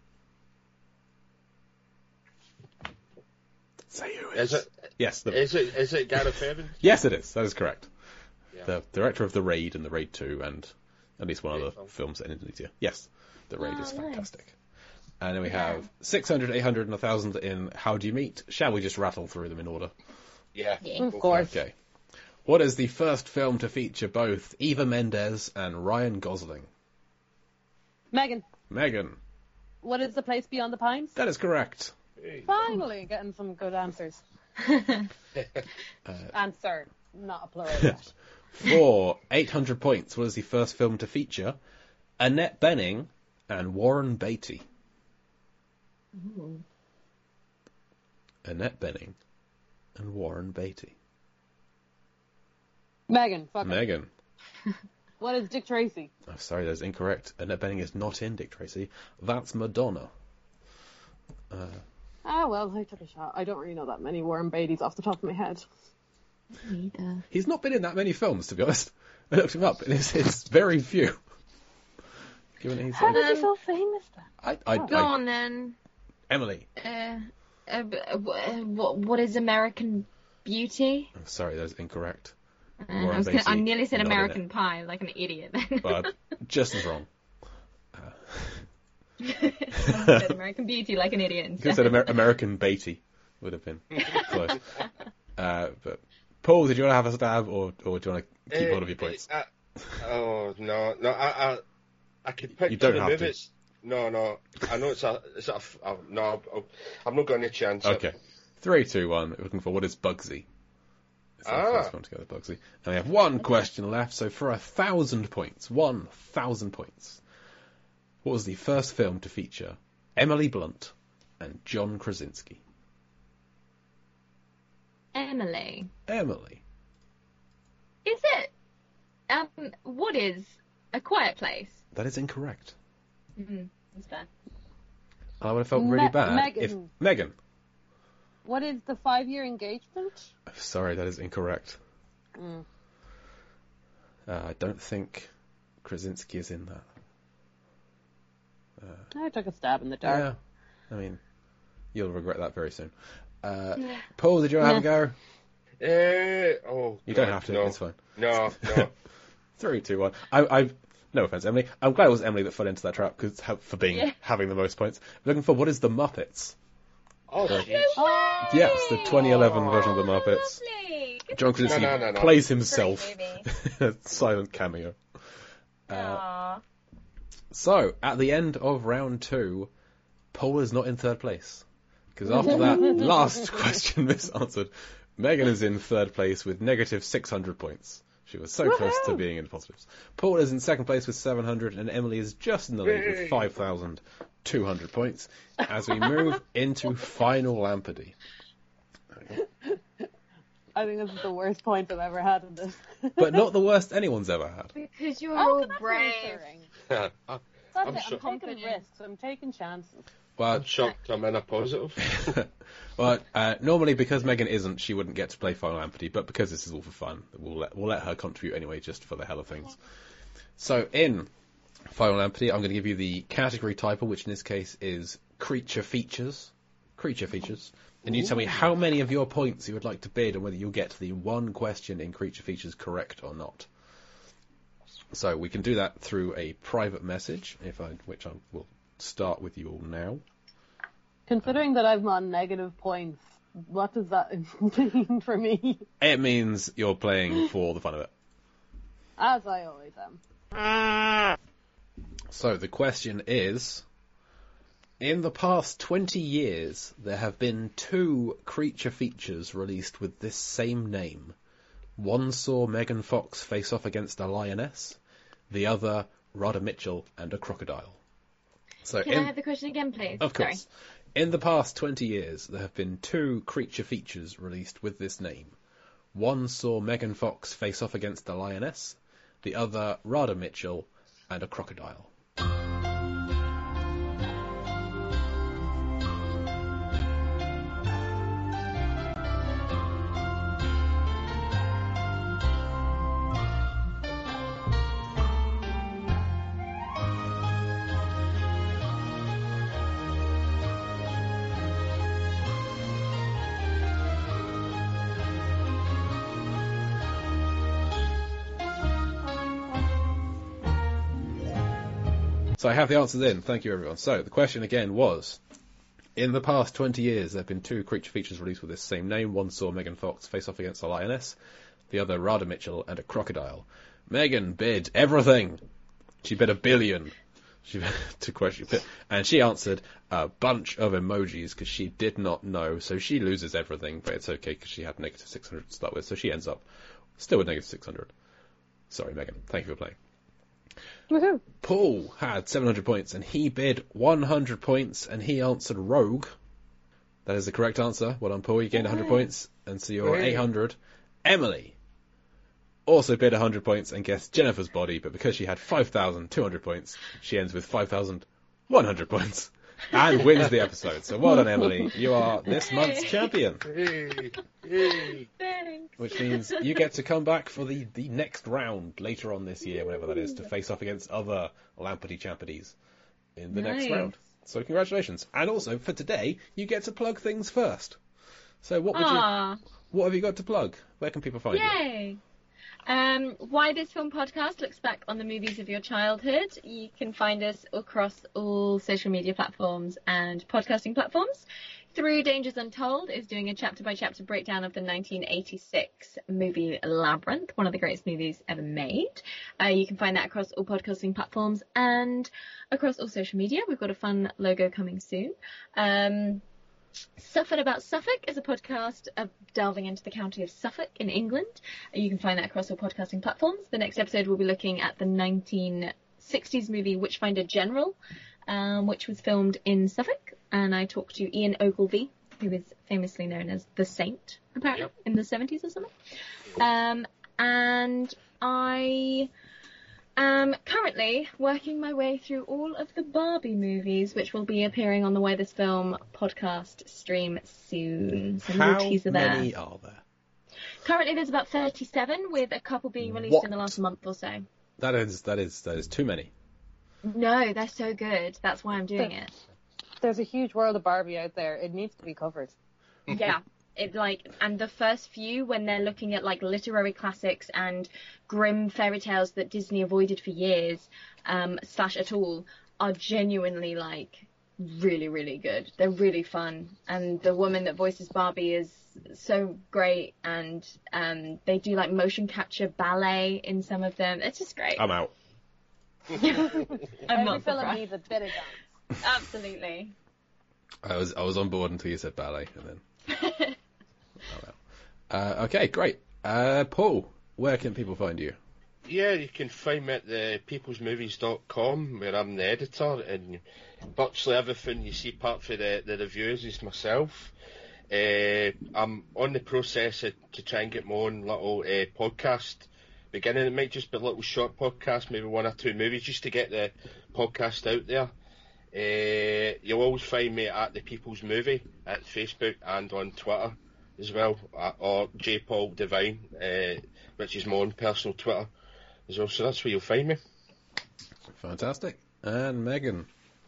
Say who Is it? Yes, the, Is it? Is it Gareth Evans? yes, it is. That is correct. Yeah. The director of The Raid and The Raid two, and at least one Great other film. films in Indonesia. Yes, The Raid Oh, is nice. fantastic. And then we Yeah. have six hundred, eight hundred, and one thousand in How Do You Meet? Shall we just rattle through them in order? Yeah. Yeah. Of course. Okay. What is the first film to feature both Eva Mendes and Ryan Gosling? Megan, Megan. what is the place beyond the pines? That is correct. Finally, getting some good answers. Answer, not a plural yet. For eight hundred points, what is the first film to feature Annette Bening and Warren Beatty? Ooh. Annette Bening and Warren Beatty. Megan, fuck it. Megan. What is Dick Tracy? I'm sorry, that's incorrect. Annette Bening is not in Dick Tracy. That's Madonna. Uh, Ah, well, I took a shot. I don't really know that many Warren Beatty's off the top of my head. Neither. he's not been in that many films, to be honest. I looked him up, and it's, it's very few. Given he's, How uh, is he Um, so famous then? I, I, Go I, on then. Emily. Uh, uh, what, what is American Beauty? I'm sorry, that's incorrect. Uh, Warren I, was gonna, I Beatty, nearly said not in American it. Pie, like an idiot. Then. But just as wrong. I said American Beauty, like an idiot. You could have said Amer- American Beatty. Would have been close. Uh, but Paul, did you want to have a stab, or, or do you want to keep Uh, hold of your points? I, Oh no, no, I, I, I could picture You don't the have movie. to. It's, no, no, I know it's a, it's a, f- uh, no, I'll, I'm not going to chance it. Okay. Three, two, one. We're looking for what is Bugsy? It's our Ah. first one together, Bugsy. And we have one question left, so for a thousand points, one thousand points. What was the first film to feature Emily Blunt and John Krasinski? Emily. Emily. Is it? Um, what is A Quiet Place? That is incorrect. Mm-hmm. That's fair. I would have felt really Me- bad Megan. if Megan. What is the five-year engagement? Sorry, that is incorrect. Mm. Uh, I don't think Krasinski is in that. I took a stab in the dark. Yeah, I mean, you'll regret that very soon. Uh, Paul, did you have a go? Uh, oh, You don't God, have to. No, It's fine. no, no. Three, two, one. I, I, no offense, Emily. I'm glad it was Emily that fell into that trap because for being Yeah. having the most points. Looking for what is the Muppets? Oh, jeez. Oh, Yes, the twenty eleven version of the Muppets. Lovely. Good John Krasinski No, no, no, no. plays himself. Great A silent cameo. Uh, Aww. So, at the end of round two, Paul is not in third place. Because after that last question misanswered, Megan is in third place with negative six hundred points. She was so close to Woohoo! being in the positives. Paul is in second place with seven hundred, and Emily is just in the lead with Yay! five thousand two hundred points as we move into Final Lampardy. I think this is the worst point I've ever had in this. But not the worst anyone's ever had. Because you're Oh, all that's brave. reassuring. I'm, That's I'm it. sure- I'm taking Confident. risks. I'm taking chances. Well, shocked I'm in a positive. well, uh, normally because Megan isn't, she wouldn't get to play Final Lampardy, but because this is all for fun, we'll let we'll let her contribute anyway, just for the hell of things. So in Final Lampardy, I'm going to give you the category title, which in this case is Creature Features. Creature Features. And you tell me how many of your points you would like to bid and whether you'll get the one question in Creature Features correct or not. So we can do that through a private message, if I, which I will start with you all now. Considering that I'm on negative points, what does that mean for me? It means you're playing for the fun of it. As I always am. So the question is, in the past twenty years, there have been two Creature Features released with this same name. One saw Megan Fox face off against a lioness, the other Rhoda Mitchell and a crocodile. So Can in, I have the question again, please? of Sorry. course, in the past twenty years, there have been two Creature Features released with this name. One saw Megan Fox face off against a lioness, the other Rhoda Mitchell and a crocodile. So I have the answers in. Thank you, everyone. So the question again was, in the past twenty years, there have been two Creature Features released with this same name. One saw Megan Fox face off against a lioness, the other Rhoda Mitchell and a crocodile. Megan bid everything. She bid a billion. She to question, and she answered a bunch of emojis because she did not know. So she loses everything, but it's okay because she had negative six hundred to start with. So she ends up still with negative six hundred. Sorry, Megan. Thank you for playing. Woohoo! Paul had seven hundred points, and he bid one hundred points, and he answered Rogue. That is the correct answer. Well done, Paul. You gained one hundred points, and so you're Hooray. eight hundred. Emily also bid one hundred points and guessed Jennifer's Body, but because she had five thousand two hundred points, she ends with five thousand one hundred points and wins the episode. So well done, Emily. You are this month's champion, Hey, hey. Thanks. which means you get to come back for the, the next round later on this year, whenever that is, to face off against other Lampardy Champardies in the next Nice. round. So congratulations. And also, for today, you get to plug things first. So what would you, Aw, what have you got to plug? Where can people find you? yay! Um, Why This Film Podcast looks back on the movies of your childhood. You can find us across all social media platforms and podcasting platforms. Through Dangers Untold is doing a chapter-by-chapter breakdown of the nineteen eighty-six movie Labyrinth, one of the greatest movies ever made. Uh, you can find that across all podcasting platforms and across all social media. We've got a fun logo coming soon. Um, Suffolk About Suffolk is a podcast of delving into the county of Suffolk in England. You can find that across all podcasting platforms. The next episode we'll be looking at the nineteen sixties movie Witchfinder General, um, which was filmed in Suffolk. And I talked to Ian Ogilvy, who is famously known as the Saint, apparently, yep. in the seventies or something. Um, and I am currently working my way through all of the Barbie movies, which will be appearing on the Why This Film podcast stream soon. So How teaser there. many are there? Currently there's about thirty-seven, with a couple being released What? in the last month or so. That is that is that is too many. No, they're so good. That's why I'm doing it. There's a huge world of Barbie out there. It needs to be covered. Yeah, it like, and the first few, when they're looking at like literary classics and grim fairy tales that Disney avoided for years, um, slash at all, are genuinely like really, really good. They're really fun, and the woman that voices Barbie is so great, and um, they do like motion capture ballet in some of them. It's just great. I'm out. I'm Every not film surprised. needs a bit of dance. Absolutely. I was I was on board until you said ballet, and then. Oh, well. uh, okay, great. Uh, Paul, where can people find you? Yeah, you can find me at the peoples movies dot com, where I'm the editor, and virtually everything you see apart from the, the reviews is myself. Uh, I'm on the process of, to try and get my own little uh, podcast. Beginning, it might just be a little short podcast, maybe one or two movies, just to get the podcast out there. Uh, you'll always find me at the People's Movie at Facebook and on Twitter as well, uh, or J Paul Divine, uh, which is my own personal Twitter as well. So that's where you'll find me. Fantastic. And Megan.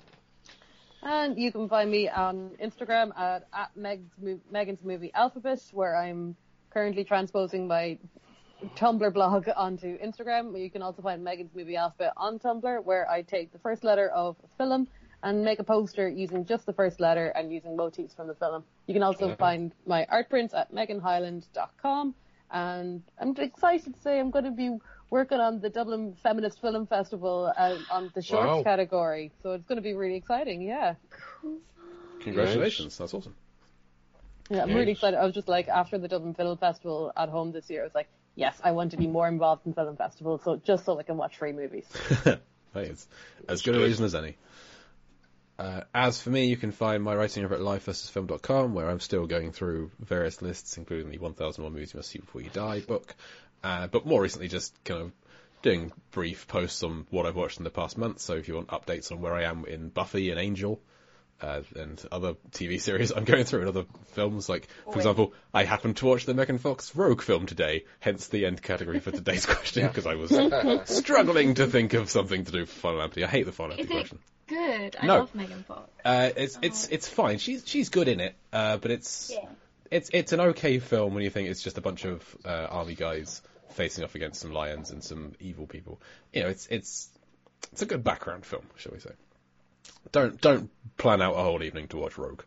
And you can find me on Instagram at, at Meg's, Megan's Movie Alphabet, where I'm currently transposing my Tumblr blog onto Instagram. You can also find Megan's Movie Alphabet on Tumblr, where I take the first letter of a film and make a poster using just the first letter and using motifs from the film. You can also find my art prints at megan highland dot com. And I'm excited to say I'm going to be working on the Dublin Feminist Film Festival uh, on the shorts Wow. category. So it's going to be really exciting, yeah. Congratulations, that's awesome. Yeah, I'm Yes. really excited. I was just like, after the Dublin Film Festival at home this year, I was like, yes, I want to be more involved in film festivals, so just so I can watch free movies. Hey, it's as good a reason as any. Uh, as for me, you can find my writing over at live versus film dot com, where I'm still going through various lists, including the one thousand one Movies You Must See Before You Die book, uh, but more recently just kind of doing brief posts on what I've watched in the past month. So if you want updates on where I am in Buffy and Angel, uh, and other T V series I'm going through, and other films, like, for example, I happened to watch the Megan Fox Rogue film today, hence the end category for today's question, because I was struggling to think of something to do for Final Empty. I hate the Final Empty Is it question. good? I No. love Megan Fox. Uh, it's it's it's fine. She's she's good in it, uh, but it's Yeah. it's it's an okay film when you think it's just a bunch of uh, army guys facing off against some lions and some evil people. You know, it's it's it's a good background film, shall we say? Don't don't plan out a whole evening to watch Rogue,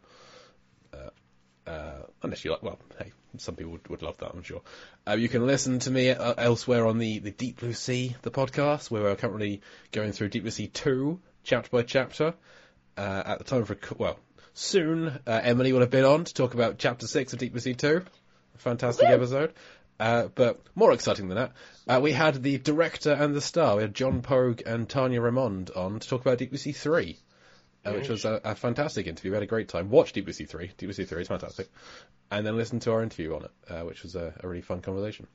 uh, uh, unless you like. Well, hey, some people would, would love that, I'm sure. Uh, you can listen to me uh, elsewhere on the the Deep Blue Sea, the podcast, where we're currently going through Deep Blue Sea two, chapter by chapter. Uh, at the time of rec- well, soon uh, Emily will have been on to talk about chapter six of Deep Blue Sea two. A fantastic episode. Uh, but more exciting than that, uh, we had the director and the star. We had John Pogue and Tanya Raymond on to talk about Deep Blue Sea three, uh, which was a, a fantastic interview. We had a great time. Watch Deep Blue Sea three. Deep Blue Sea three is fantastic. And then listen to our interview on it, uh, which was a, a really fun conversation.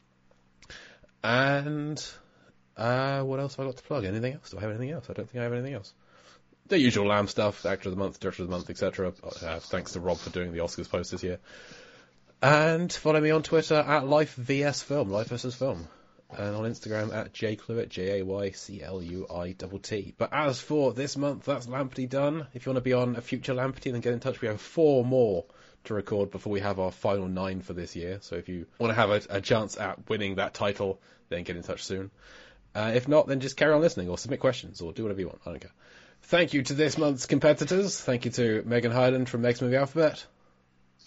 And uh, what else have I got to plug? Anything else? Do I have anything else? I don't think I have anything else. The usual Lamb stuff, Actor of the Month, Director of the Month, et cetera. Uh, thanks to Rob for doing the Oscars post this year. And follow me on Twitter at Life V S Film, Life versus Film. And on Instagram at jcluitt, J A Y C L U I T T. But as for this month, that's Lamperty done. If you want to be on a future Lamperty, then get in touch. We have four more to record before we have our final nine for this year. So if you want to have a, a chance at winning that title, then get in touch soon. Uh, if not, then just carry on listening or submit questions or do whatever you want. I don't care. Thank you to this month's competitors. Thank you to Megan Highland from Meg's Movie Alphabet.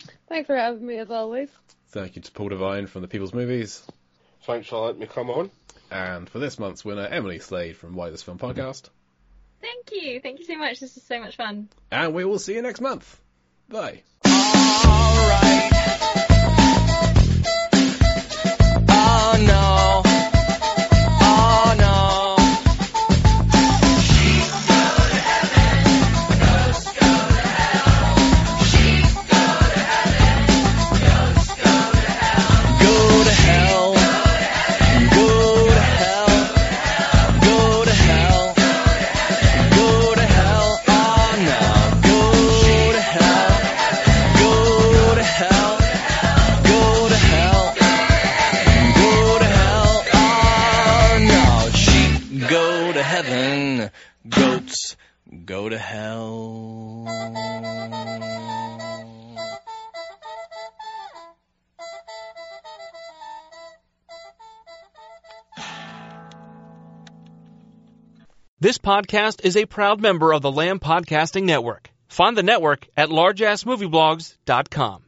Thanks for having me, as always. Thank you to Paul Devine from The People's Movies. Thanks for letting me come on. And for this month's winner, Emily Slade from Why This Film Podcast. Thank you. Thank you so much. This is so much fun. And we will see you next month. Bye. All right. Oh no. Oh no. She's go to heaven. Ghosts go to hell. She's go to heaven. Ghosts go to hell. Go to hell. Go to hell. Go to hell. Go to hell. Oh no. Go to hell. Go to hell. Go to hell. Go to hell. Oh no. Sheep go to heaven. Goats go to hell. This podcast is a proud member of the Lamb Podcasting Network. Find the network at large ass movie blogs dot com.